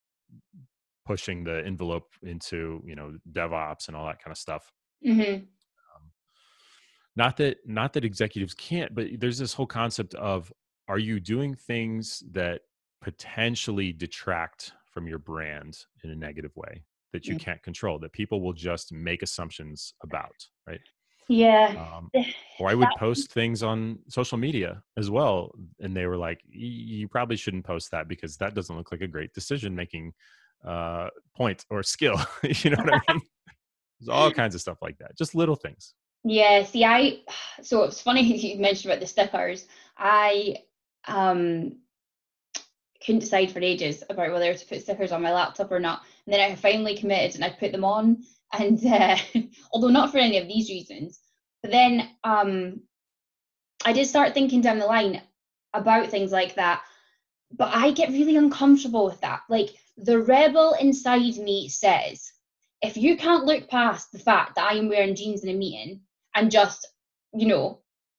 pushing the envelope into, you know, DevOps and all that kind of stuff.
Hmm.
Um, not that not that executives can't, but there's this whole concept of, are you doing things that potentially detract from your brand in a negative way that you can't control, that people will just make assumptions about, right?
Yeah.
Um, or I would post things on social media as well, and they were like, "Y- you probably shouldn't post that because that doesn't look like a great decision making uh point or skill." You know what I mean? There's all kinds of stuff like that, just little things.
Yeah, see, I so it's funny you mentioned about the stickers. I um couldn't decide for ages about whether to put stickers on my laptop or not. And then I finally committed and I put them on. And uh, although not for any of these reasons, but then um, I did start thinking down the line about things like that. But I get really uncomfortable with that. Like the rebel inside me says, if you can't look past the fact that I am wearing jeans in a meeting and just, you know,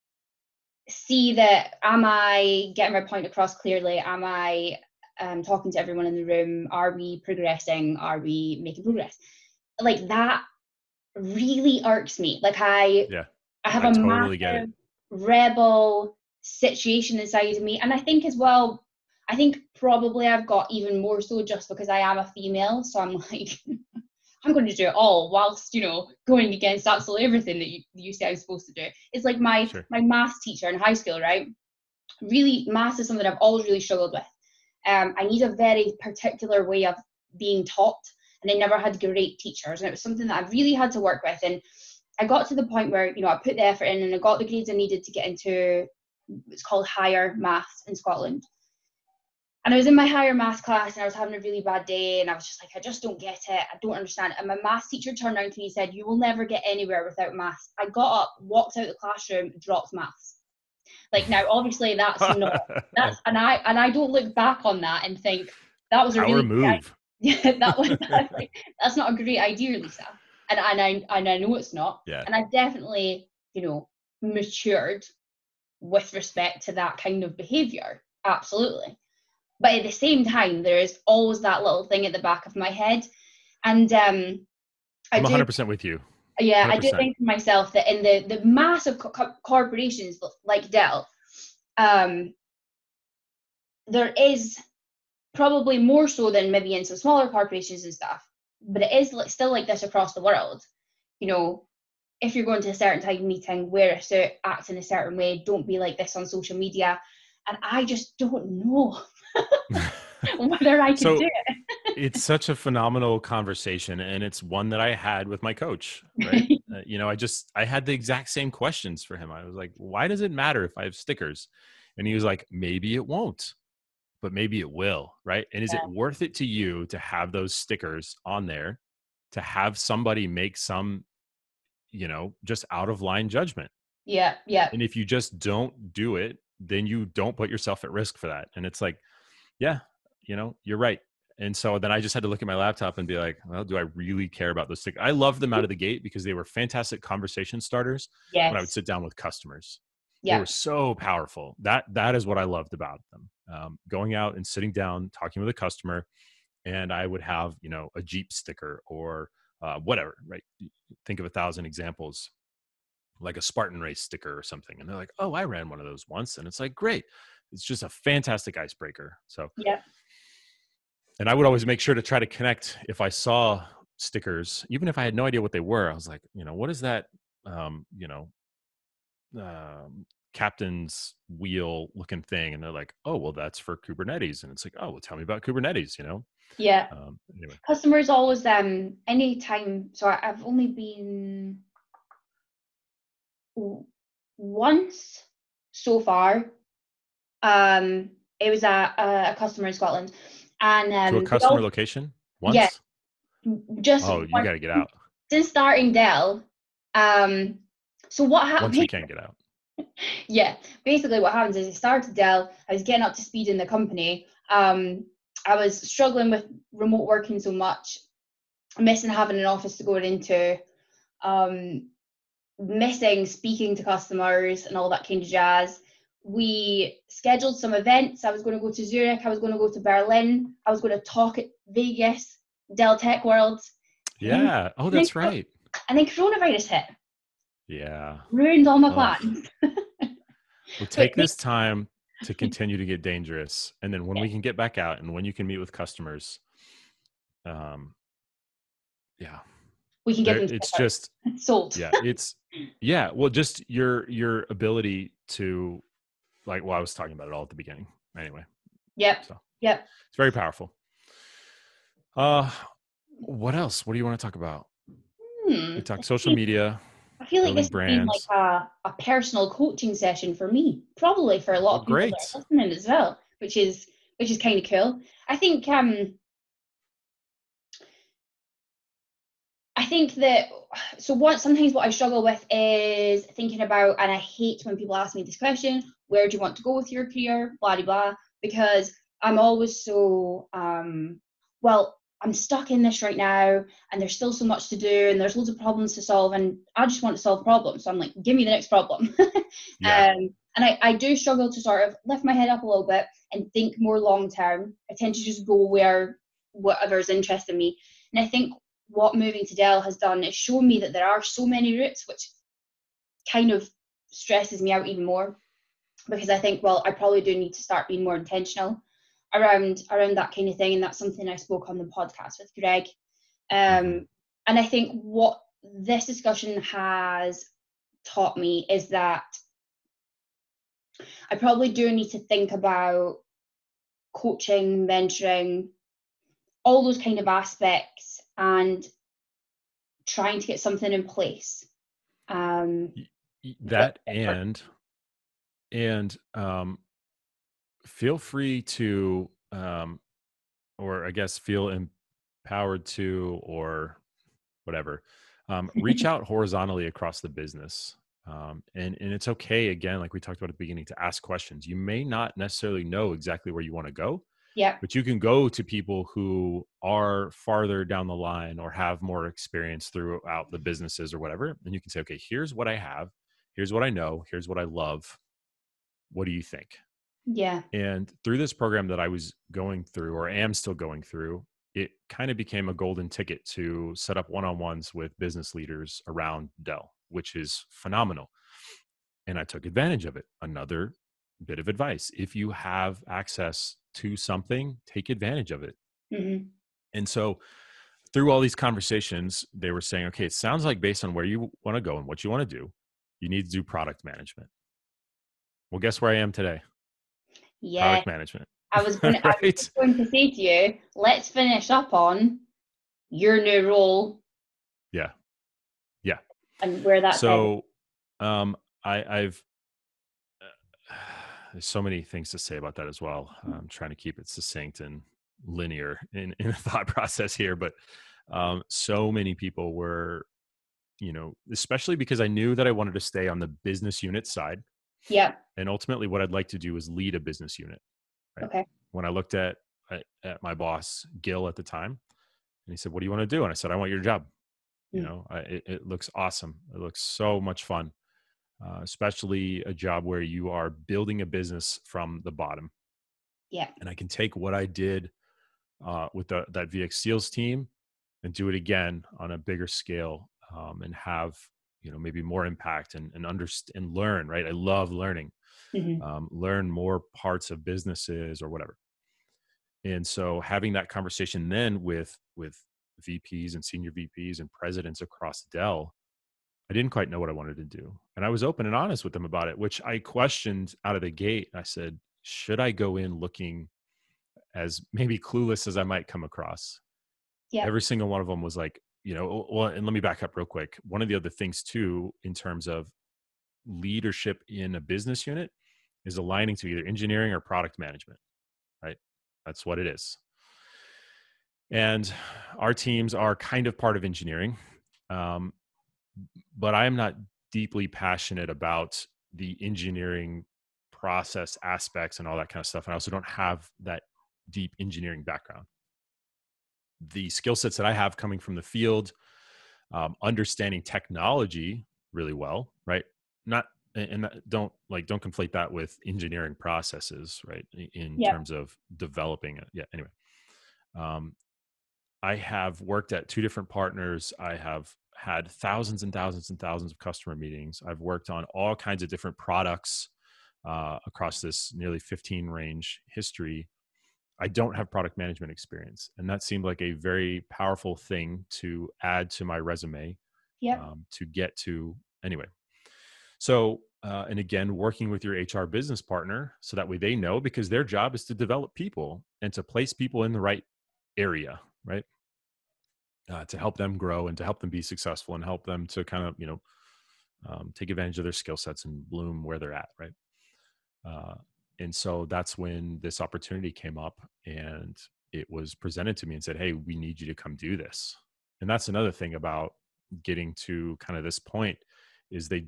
see that, am I getting my point across clearly? Am I um, talking to everyone in the room? Are we progressing? Are we making progress? Like that really irks me. Like I,
Yeah,
I have
I
a
totally get it.
massive rebel situation inside of me, and I think as well, I think probably I've got even more so just because I am a female. So I'm like, I'm going to do it all whilst, you know, going against absolutely everything that you, you say I'm supposed to do. It's like my
Sure.
my maths teacher in high school, right? Really, maths is something I've always really struggled with. Um, I need a very particular way of being taught, and I never had great teachers, and it was something that I really had to work with. And I got to the point where, you know, I put the effort in and I got the grades I needed to get into, it's called higher maths in Scotland. And I was in my higher maths class and I was having a really bad day and I was just like, I just don't get it. I don't understand it. And my maths teacher turned around to me and said, you will never get anywhere without maths. I got up, walked out the classroom, dropped maths. Like now, obviously that's not, that's, and I, and I don't look back on that and think that was a
Power
really,
move.
yeah, that was, that's, like, that's not a great idea, Lisa. And, and I, and I know it's not.
Yeah.
And I've definitely, you know, matured with respect to that kind of behavior. Absolutely. But at the same time, there is always that little thing at the back of my head. And um, I
I'm
do,
one hundred percent with you.
Yeah, I do
one hundred percent.
think to myself that in the the massive co- co- corporations like Dell, um, there is probably more so than maybe in some smaller corporations and stuff, but it is like, still like this across the world. You know, if you're going to a certain type of meeting, wear a suit, act in a certain way, don't be like this on social media. And I just don't know whether I could do
So it's such a phenomenal conversation, and it's one that I had with my coach, right?
it.
Uh, you know, I just I had the exact same questions for him. I was like, "Why does it matter if I have stickers?" And he was like, "Maybe it won't, but maybe it will, right? And is it worth it to you to have those stickers on there, to have somebody make some, you know, just out of line judgment?
Yeah, yeah,
And if you just don't do it, then you don't put yourself at risk for that." And it's like, yeah, you know, you're right. And so then I just had to look at my laptop and be like, well, do I really care about those stickers? I loved them out of the gate because they were fantastic conversation starters when I would
yes,
sit down with customers. They were
yeah,
so powerful. That that is what I loved about them. Um, going out and sitting down, talking with a customer, and I would have, you know, a Jeep sticker or uh, whatever, right? Think of a thousand examples, like a Spartan race sticker or something. And they're like, oh, I ran one of those once. And it's like, great. It's just a fantastic icebreaker. So,
yeah,
and I would always make sure to try to connect if I saw stickers, even if I had no idea what they were. I was like, you know, what is that? Um, you know, um, captain's wheel looking thing, and they're like, oh, well, that's for Kubernetes. And it's like, oh, well, tell me about Kubernetes. You know.
yeah.
Um, anyway,
Customers always um anytime. So I- I've only been w- once so far. Um, it was a, a, a customer in Scotland, and
to a
um, they
customer
all
location
yeah,
once.
just
Oh, you
once
got to get out
since starting Dell. Um, so what
once we
happened?
can get out.
Yeah, basically what happens is I started Dell. I was getting up to speed in the company. Um, I was struggling with remote working so much, missing having an office to go into, um, missing speaking to customers and all that kind of jazz. We scheduled some events. I was going to go to Zurich. I was going to go to Berlin. I was going to talk at Vegas, Dell Tech World. And then,
Yeah. Oh,
and then,
that's right.
and then coronavirus hit,
Yeah.
ruined all my
Oh,
plans.
we'll
But
take this time to continue to get dangerous. And then when we can get back out and when you can meet with customers, um, yeah,
we can give
there
them
it's just,
stickers. Sold.
yeah, it's, yeah, well, just your, your ability to, like, well, I was talking about it all at the beginning anyway.
Yep.
So
Yep.
it's very powerful. Uh, what else? What do you want to talk about?
Hmm.
We talked
Let's
social
see.
media,
I feel like
building
this has been
brands.
like a, a personal coaching session for me, probably for a lot
Well,
of people that are
great.
listening as well, which is which is kind of cool. I think um I think that so what sometimes what I struggle with is thinking about, and I hate when people ask me this question, where do you want to go with your career, blah blah blah, because I'm always so um well, I'm stuck in this right now and there's still so much to do and there's loads of problems to solve and I just want to solve problems. So I'm like, give me the next problem.
Yeah.
um and I, I do struggle to sort of lift my head up a little bit and think more long term. I tend to just go where whatever's interesting me. And I think what moving to Dell has done is shown me that there are so many routes, which kind of stresses me out even more because I think, well, I probably do need to start being more intentional around around that kind of thing, and that's something I spoke on the podcast with Greg.
Hmm.
Um, and I think what this discussion has taught me is that I probably do need to think about coaching, mentoring, all those kind of aspects, and trying to get something in place. Um, that,
That and, and, um, feel free to, um, or I guess feel empowered to, or whatever, um, reach out horizontally across the business. Um, and, and it's okay, again, like we talked about at the beginning, to ask questions. You may not necessarily know exactly where you want to go,
yeah,
but you can go to people who are farther down the line or have more experience throughout the businesses or whatever. And you can say, okay, here's what I have. Here's what I know. Here's what I love. What do you think?
yeah,
And through this program that I was going through or am still going through, it kind of became a golden ticket to set up one-on-ones with business leaders around Dell, which is phenomenal. And I took advantage of it. Another bit of advice: if you have access to something, take advantage of it.
Mm-hmm.
And so through all these conversations, they were saying, okay, it sounds like based on where you want to go and what you want to do, you need to do product management. Well, guess where I am today?
Yeah.
Product management.
I was going to, I was
Right?
just going to say to you, let's finish up on your new role
Yeah. Yeah.
and where that's headed.
So um, I, I've, uh, there's so many things to say about that as well. I'm trying to keep it succinct and linear in, in the thought process here, but um, so many people were, you know, especially because I knew that I wanted to stay on the business unit side.
Yeah.
And ultimately what I'd like to do is lead a business unit. Right.
Okay.
When I looked at, at, at my boss, Gil, at the time, and he said, what do you want to do? And I said, I want your job. You
Mm.
know, I, it, it looks awesome. It looks so much fun, uh, especially a job where you are building a business from the bottom.
Yeah.
And I can take what I did uh, with the, that V X Seals team and do it again on a bigger scale, um, and have, you know, maybe more impact and, and understand and learn, right? I love learning,
Mm-hmm.
um, learn more parts of businesses or whatever. And so having that conversation then with, with V Ps and senior V Ps and presidents across Dell, I didn't quite know what I wanted to do. And I was open and honest with them about it, which I questioned out of the gate. I said, should I go in looking as maybe clueless as I might come across?
Yeah.
Every single one of them was like, you know, well, and let me back up real quick. One of the other things too, in terms of leadership in a business unit, is aligning to either engineering or product management, right? That's what it is. And our teams are kind of part of engineering, um, but I am not deeply passionate about the engineering process aspects and all that kind of stuff. And I also don't have that deep engineering background. The skill sets that I have coming from the field, um, understanding technology really well, right? Not and don't like don't conflate that with engineering processes, right? In
Yeah.
terms of developing it. Yeah. Anyway, um, I have worked at two different partners. I have had thousands and thousands and thousands of customer meetings. I've worked on all kinds of different products uh, across this nearly fifteen range history. I don't have product management experience. And that seemed like a very powerful thing to add to my resume,
Yeah.
um, to get to anyway. So, uh, and again, working with your H R business partner so that way they know, because their job is to develop people and to place people in the right area, right? Uh, to help them grow and to help them be successful and help them to kind of, you know, um, take advantage of their skill sets and bloom where they're at, right? Uh, and so that's when this opportunity came up and it was presented to me and said, hey, we need you to come do this. And that's another thing about getting to kind of this point is they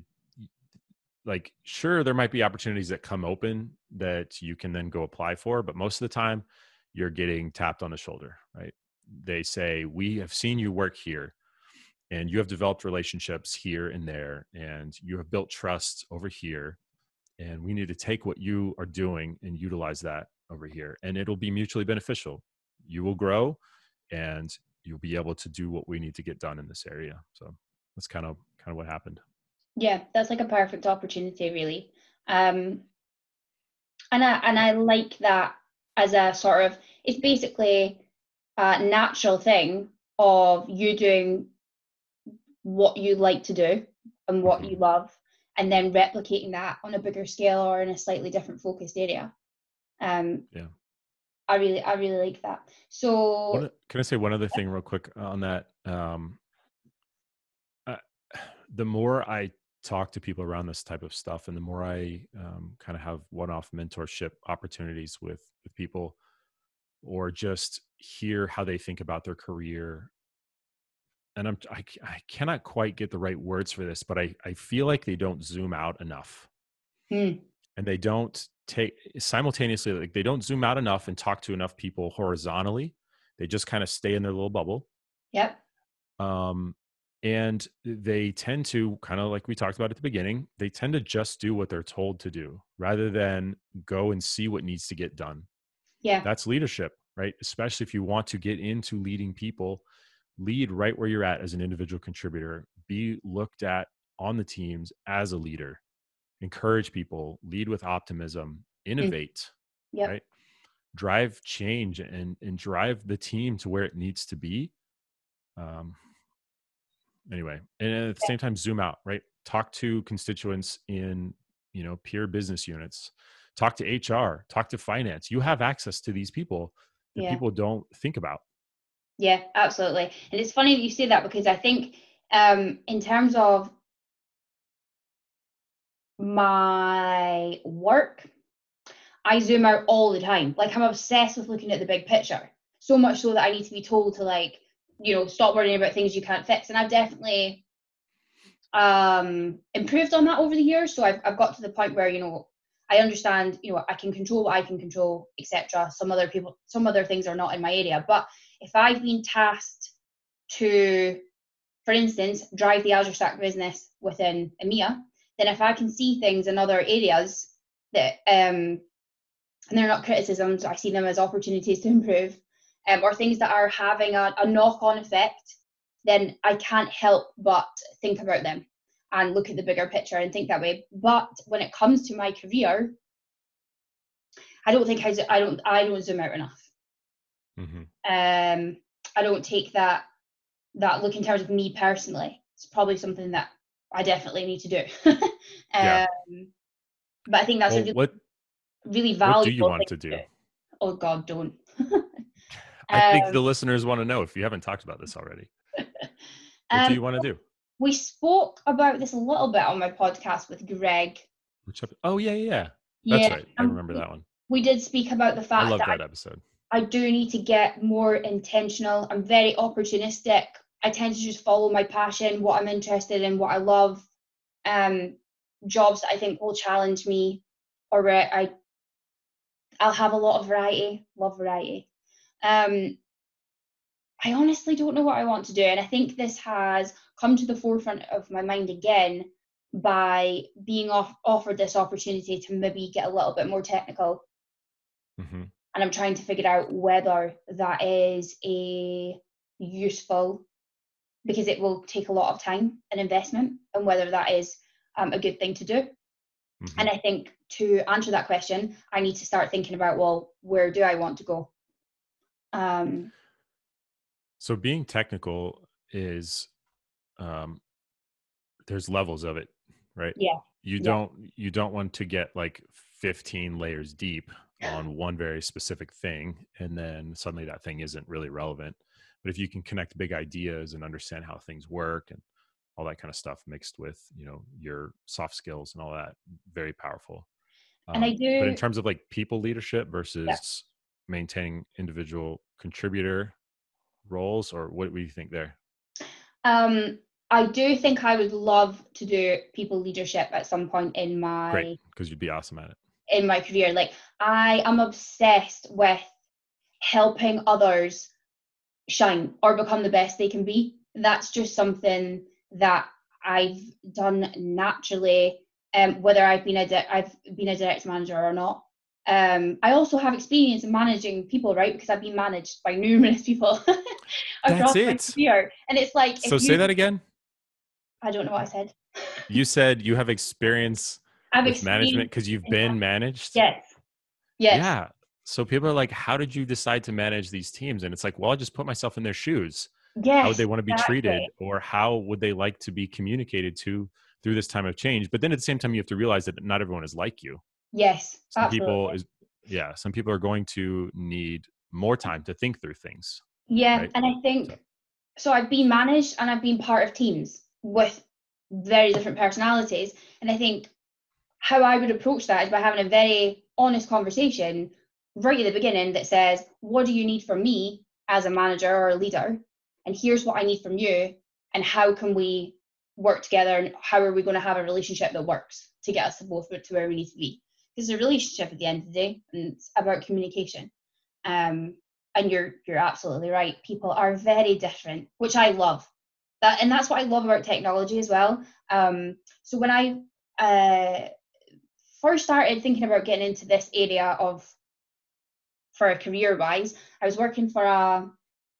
like, sure, there might be opportunities that come open that you can then go apply for, but most of the time you're getting tapped on the shoulder, right? They say, we have seen you work here and you have developed relationships here and there, and you have built trust over here. And we need to take what you are doing and utilize that over here. And it'll be mutually beneficial. You will grow and you'll be able to do what we need to get done in this area. So that's kind of kind of what happened.
Yeah, that's like a perfect opportunity, really. Um, and I and I like that as a sort of, it's basically a natural thing of you doing what you like to do and what
Mm-hmm.
you love, and then replicating that on a bigger scale or in a slightly different focused area. Um,
Yeah.
I really, I really like that. So
One, can I say one other thing real quick on that? Um, uh, the more I talk to people around this type of stuff, and the more I um, kind of have one-off mentorship opportunities with with people, or just hear how they think about their career, and I'm I, I cannot quite get the right words for this, but I I feel like they don't zoom out enough,
mm,
and they don't take simultaneously, like they don't zoom out enough and talk to enough people horizontally. They just kind of stay in their little bubble.
yep,
Um, and they tend to kind of like we talked about at the beginning, they tend to just do what they're told to do rather than go and see what needs to get done.
yeah,
That's leadership, right? Especially if you want to get into leading people, lead right where you're at as an individual contributor. Be looked at on the teams as a leader. Encourage people, lead with optimism,
Mm.
innovate,
Yep.
right? Drive change and and drive the team to where it needs to be. Um, anyway, and at the
Yeah.
same time, zoom out, right? Talk to constituents in, you know, peer business units. Talk to H R. Talk to finance. You have access to these people that
Yeah.
people don't think about.
Yeah, absolutely. And it's funny that you say that, because I think um, in terms of my work, I zoom out all the time. Like, I'm obsessed with looking at the big picture. So much so that I need to be told to, like, you know, stop worrying about things you can't fix. And I've definitely um, improved on that over the years. So I've, I've got to the point where, you know, I understand, you know, I can control what I can control, et cetera. Some other people, some other things are not in my area. But if I've been tasked to, for instance, drive the Azure Stack business within EMEA, then if I can see things in other areas that, um, and they're not criticisms, I see them as opportunities to improve, um, or things that are having a, a knock-on effect, then I can't help but think about them and look at the bigger picture and think that way. But when it comes to my career, I don't think I, I don't I don't zoom out enough.
Mm-hmm.
Um, I don't take that that look in terms of me personally. It's probably something that I definitely need to do. um,
Yeah.
But I think that's
Well,
a really,
what
really
what do you
valuable
want
thing
to
to
do?
do. Oh God, don't.
I think the
um,
listeners want to know, if you haven't talked about this already. What do
um,
you want to do?
we spoke about this a little bit on my podcast with Greg.
Which ep- oh yeah, yeah, yeah. That's
Yeah,
right. I
and
remember
we,
that one.
we did speak about the
I
fact
love
that
that episode.
I, I do need to get more intentional. I'm very opportunistic. I tend to just follow my passion, what I'm interested in, what I love. Um, jobs that I think will challenge me, or where I I'll have a lot of variety. Love variety. Um, I honestly don't know what I want to do, and I think this has come to the forefront of my mind again by being off, offered this opportunity to maybe get a little bit more technical.
Mm-hmm.
And I'm trying to figure out whether that is a useful, because it will take a lot of time and investment, and whether that is um, a good thing to do.
Mm-hmm.
And I think to answer that question, I need to start thinking about, well, where do I want to go? Um,
So being technical is, um, there's levels of it, right?
yeah,
You
yeah,
don't you don't want to get like fifteen layers deep on one very specific thing, and then suddenly that thing isn't really relevant. But if you can connect big ideas and understand how things work and all that kind of stuff mixed with, you know, your soft skills and all that, very powerful.
and I
Um, but in
do.
terms of like people leadership
Yeah.
versus maintaining individual contributor roles, or what do you think there?
Um, I do think I would love to do people leadership at some point in
Great,
my
because you'd be awesome at it.
in my career. Like, I am obsessed with helping others shine or become the best they can be. That's just something that I've done naturally, um, whether I've been a di- I've been a direct manager or not. Um, I also have experience in managing people, right? Because I've been managed by numerous people
That's
across my
it.
career. And it's like,
So
if
say
you,
that again.
I don't know what I said.
You said you have experience
I've
with management
experienced
because you've
in
been
man-
managed.
yes, yes,
Yeah. So people are like, how did you decide to manage these teams? And it's like, well, I just put myself in their shoes. How would
yes,
they want to be
exactly.
treated, or how would they like to be communicated to through this time of change? But then at the same time, you have to realize that not everyone is like you.
Yes,
Some people
absolutely.
is, yeah, some people are going to need more time to think through things.
Yeah,
Right.
and I
So,
think so. I've been managed and I've been part of teams with very different personalities. And I think how I would approach that is by having a very honest conversation right at the beginning that says, what do you need from me as a manager or a leader? And here's what I need from you. And how can we work together? And how are we going to have a relationship that works to get us both to where we need to be? Because it's a relationship at the end of the day, and it's about communication. Um, and you're you're absolutely right. People are very different, which I love. That and that's what I love about technology as well. Um, so when I uh, first started thinking about getting into this area of for career wise. I was working for a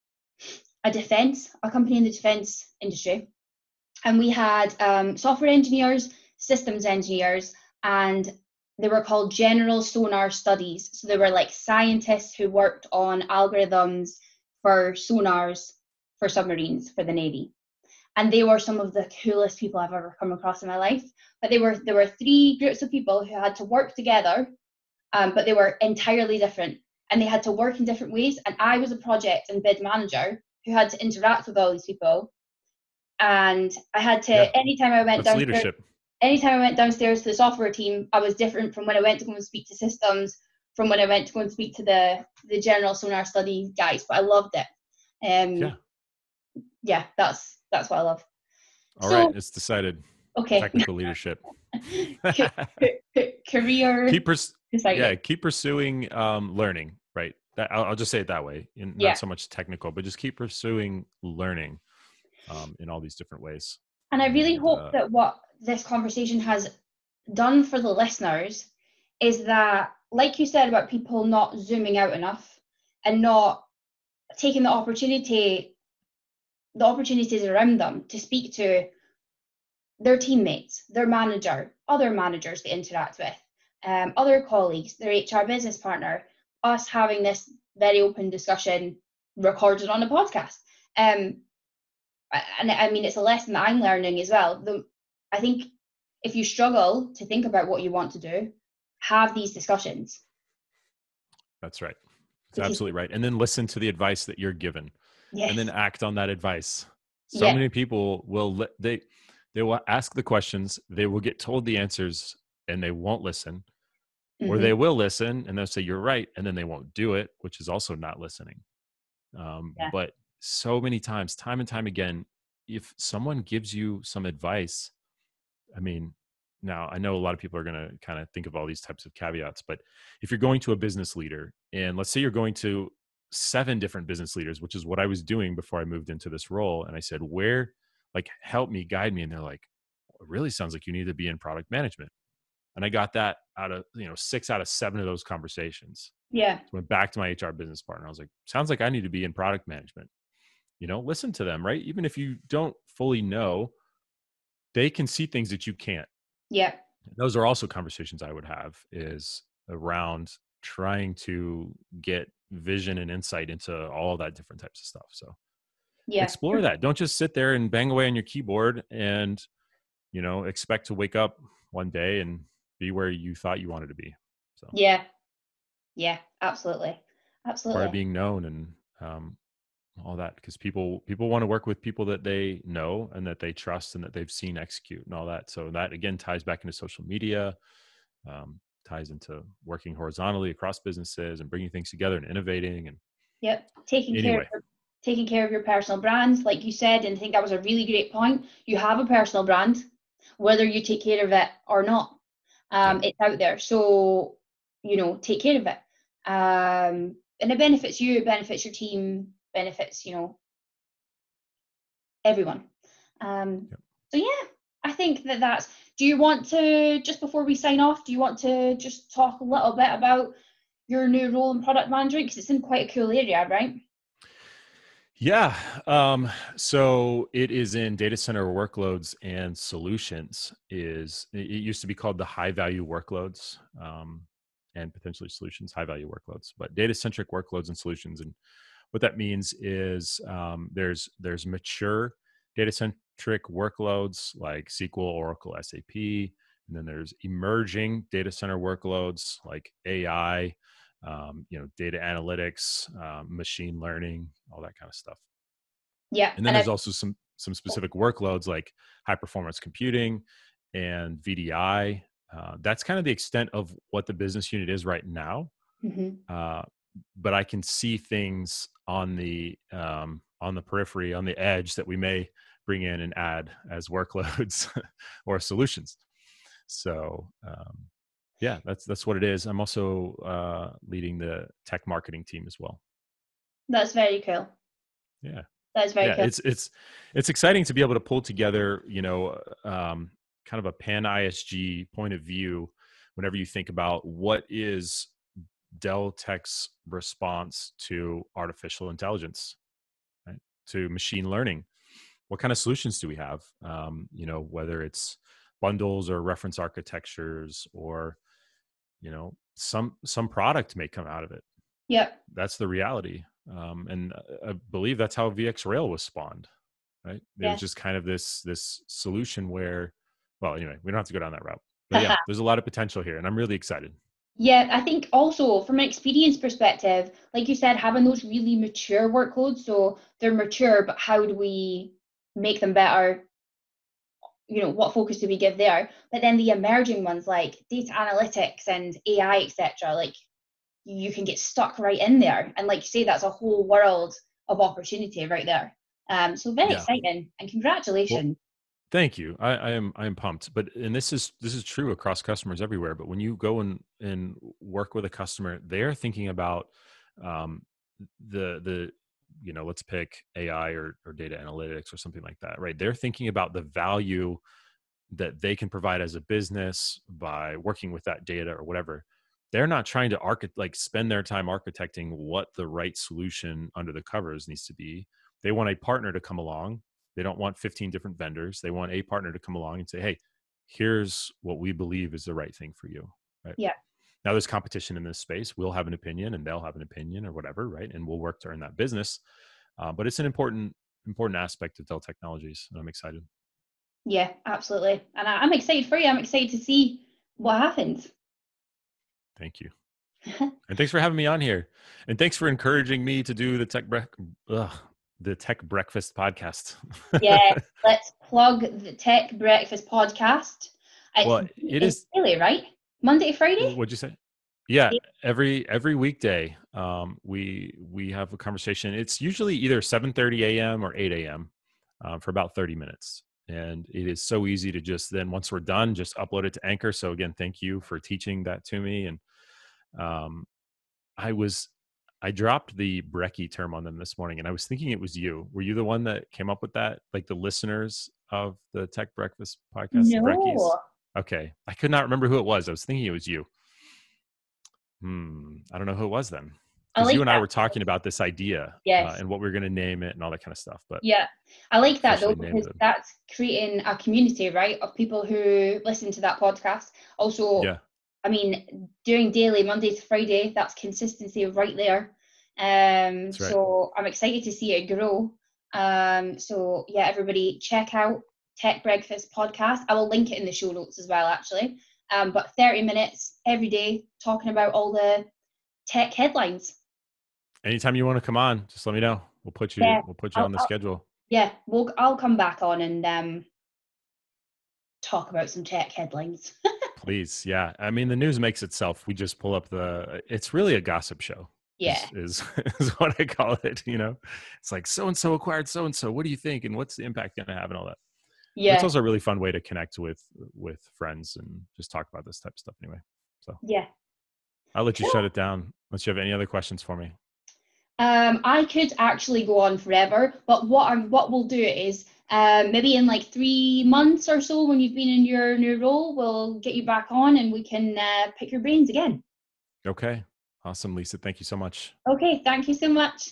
a defense, a company in the defense industry, and we had um, software engineers, systems engineers, and they were called general sonar studies. So they were like scientists who worked on algorithms for sonars for submarines for the Navy. And they were some of the coolest people I've ever come across in my life. But they were there were three groups of people who had to work together, um, but they were entirely different, and they had to work in different ways. And I was a project and bid manager who had to interact with all these people. And I had to,
Yeah,
anytime I went
that's
downstairs,
leadership.
anytime I went downstairs to the software team, I was different from when I went to go and speak to systems, from when I went to go and speak to the the general sonar study guys. But I loved it. Um,
Yeah.
yeah, that's that's what I love.
All
So,
right, it's decided.
okay.
Technical leadership.
Ca- ca- career
keep pers-
decided.
yeah, keep pursuing um, learning. Right. That, I'll, I'll just say it that way. And
Yeah.
not so much technical, but just keep pursuing learning um, in all these different ways.
And I really
And,
hope
uh,
that what this conversation has done for the listeners is that, like you said about people not zooming out enough and not taking the opportunity, the opportunities around them to speak to their teammates, their manager, other managers they interact with, um, other colleagues, their H R business partner, us having this very open discussion recorded on a podcast. Um, and I mean, it's a lesson that I'm learning as well. The, I think if you struggle to think about what you want to do, have these discussions.
That's right. That's absolutely right. And then listen to the advice that you're given,
yes.
and then act on that advice. So
yeah.
many people will, they, they will ask the questions, they will get told the answers, and they won't listen. Mm-hmm. Or they will listen and they'll say, you're right. And then they won't do it, which is also not listening. Um, yeah. But so many times, time and time again, if someone gives you some advice, I mean, now I know a lot of people are going to kind of think of all these types of caveats, but if you're going to a business leader, and let's say you're going to seven different business leaders, which is what I was doing before I moved into this role. And I said, where, like, help me, guide me. And they're like, it really sounds like you need to be in product management. And I got that out of, you know, six out of seven of those conversations.
Yeah.
So went back to my H R business partner. I was like, sounds like I need to be in product management. You know, listen to them, right? Even if you don't fully know, they can see things that you can't.
Yeah.
Those are also conversations I would have, is around trying to get vision and insight into all of that different types of stuff. So yeah, explore that. Don't just sit there and bang away on your keyboard and, you know, expect to wake up one day and be where you thought you wanted to be. So
yeah, yeah, absolutely, absolutely.
Part of being known and um, all that, because people people want to work with people that they know and that they trust and that they've seen execute and all that. So that again ties back into social media, um, ties into working horizontally across businesses and bringing things together and innovating. And
yep, taking
anyway.
care of your, taking care of your personal brands, like you said, and I think that was a really great point. You have a personal brand, whether you take care of it or not. Um, yeah. It's out there, so you know, take care of it, um, and it benefits you, it benefits your team, benefits, you know, everyone. Um, yep. So yeah, I think that that's. Do you want to, just before we sign off, do you want to just talk a little bit about your new role in product management, because it's in quite a cool area, right?
Yeah. Um, so it is in data center workloads and solutions. Is it used to be called the high value workloads um, and potentially solutions, high value workloads, but data centric workloads and solutions. And what that means is um, there's there's mature data centric workloads like S Q L, Oracle, S A P, and then there's emerging data center workloads like A I. Um, you know, data analytics, um, machine learning, all that kind of stuff.
Yeah.
And then and there's I've, also some some specific workloads like high performance computing and V D I. Uh, that's kind of the extent of what the business unit is right now. Mm-hmm. Uh, but I can see things on the um, on the periphery, on the edge, that we may bring in and add as workloads or solutions. So. Um, Yeah, that's that's what it is. I'm also uh, leading the tech marketing team as well.
That's very cool.
Yeah,
that's very
yeah.
cool.
It's it's it's exciting to be able to pull together, you know, um, kind of a pan I S G point of view. Whenever you think about what is Dell Tech's response to artificial intelligence, right? To machine learning. What kind of solutions do we have? Um, you know, whether it's bundles or reference architectures, or you know, some some product may come out of it.
Yep.
That's the reality. Um, and I believe that's how V X Rail was spawned, right? It
Yeah.
was just kind of this this solution where, well, anyway, we don't have to go down that route. But yeah, there's a lot of potential here, and I'm really excited.
Yeah, I think also from an experience perspective, like you said, having those really mature workloads, so they're mature, but how do we make them better? You know, what focus do we give there? But then the emerging ones like data analytics and A I, et cetera, like you can get stuck right in there. And like you say, that's a whole world of opportunity right there. Um, so very
Yeah.
exciting, and
Well,
congratulations.
thank you. I, I am I am pumped. But and this is this is true across customers everywhere. But when you go and and work with a customer, they are thinking about um, the the you know, let's pick A I or or data analytics or something like that, right? They're thinking about the value that they can provide as a business by working with that data or whatever. They're not trying to archi- like spend their time architecting what the right solution under the covers needs to be. They want a partner to come along. They don't want fifteen different vendors. They want a partner to come along and say, hey, here's what we believe is the right thing for you. Right.
Yeah.
Now there's competition in this space. We'll have an opinion and they'll have an opinion or whatever, right? And we'll work to earn that business. Uh, but it's an important, important aspect of Dell Technologies, and I'm excited.
Yeah, absolutely. And I, I'm excited for you. I'm excited to see what happens.
Thank you. And thanks for having me on here. And thanks for encouraging me to do the tech bre- ugh, the Tech Breakfast podcast.
Yeah, let's plug the Tech Breakfast podcast.
Well,
It's,
it
it's
is.
daily, right? Monday to Friday?
What'd you say? Yeah, every every weekday, um, we we have a conversation. It's usually either seven thirty a.m. or eight a.m. Um, for about thirty minutes, and it is so easy to just then once we're done, just upload it to Anchor. So again, thank you for teaching that to me. And um, I was I dropped the brekkie term on them this morning, and I was thinking it was you. Were you the one that came up with that? Like the listeners of the Tech Breakfast podcast, the brekkies?
No.
Okay, I could not remember who it was. I was thinking it was you. Hmm. I don't know who it was then,
I
because
like
you and I
that.
were talking about this idea uh,
Yes.
and what we are going to name it and all that kind of stuff. But
Yeah. I like that though,
officially named
because
it.
that's creating a community, right, of people who listen to that podcast. Also,
Yeah.
I mean, doing daily, Monday to Friday, that's consistency right there. Um,
That's right.
so I'm excited to see it grow. Um, so yeah, everybody check out Tech Breakfast podcast. I will link it in the show notes as well, actually. Um, but thirty minutes every day talking about all the tech headlines.
Anytime you want to come on, just let me know. We'll put you.
Yeah,
We'll put you
I'll,
on the
I'll,
schedule.
yeah, we'll, I'll come back on and um, talk about some tech headlines.
Please. Yeah. I mean, the news makes itself. We just pull up the, it's really a gossip show.
Yeah.
Is, is, is what I call it. You know, it's like so-and-so acquired so-and-so. What do you think? And what's the impact going to have and all that.
Yeah.
But it's also a really fun way to connect with, with friends and just talk about this type of stuff anyway. So
yeah.
I'll let you
Cool.
shut it down unless you have any other questions for me.
Um, I could actually go on forever, but what I'm, what we'll do is um, maybe in like three months or so, when you've been in your new role, we'll get you back on and we can uh, pick your brains again.
Okay. Awesome, Lisa. Thank you so much.
Okay. Thank you so much.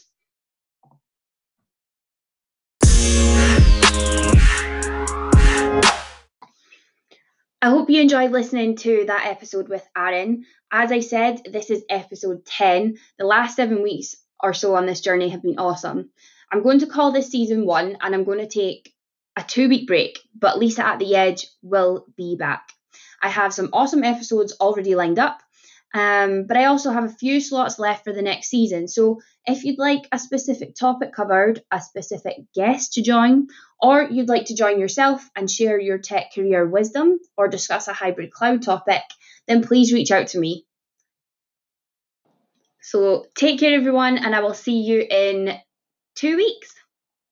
I hope you enjoyed listening to that episode with Aaron. As I said, this is episode ten. The last seven weeks or so on this journey have been awesome. I'm going to call this season one and I'm going to take a two week break, but Lisa at the Edge will be back. I have some awesome episodes already lined up, um, but I also have a few slots left for the next season. So if you'd like a specific topic covered, a specific guest to join, or you'd like to join yourself and share your tech career wisdom or discuss a hybrid cloud topic, then please reach out to me. So take care, everyone, and I will see you in two weeks.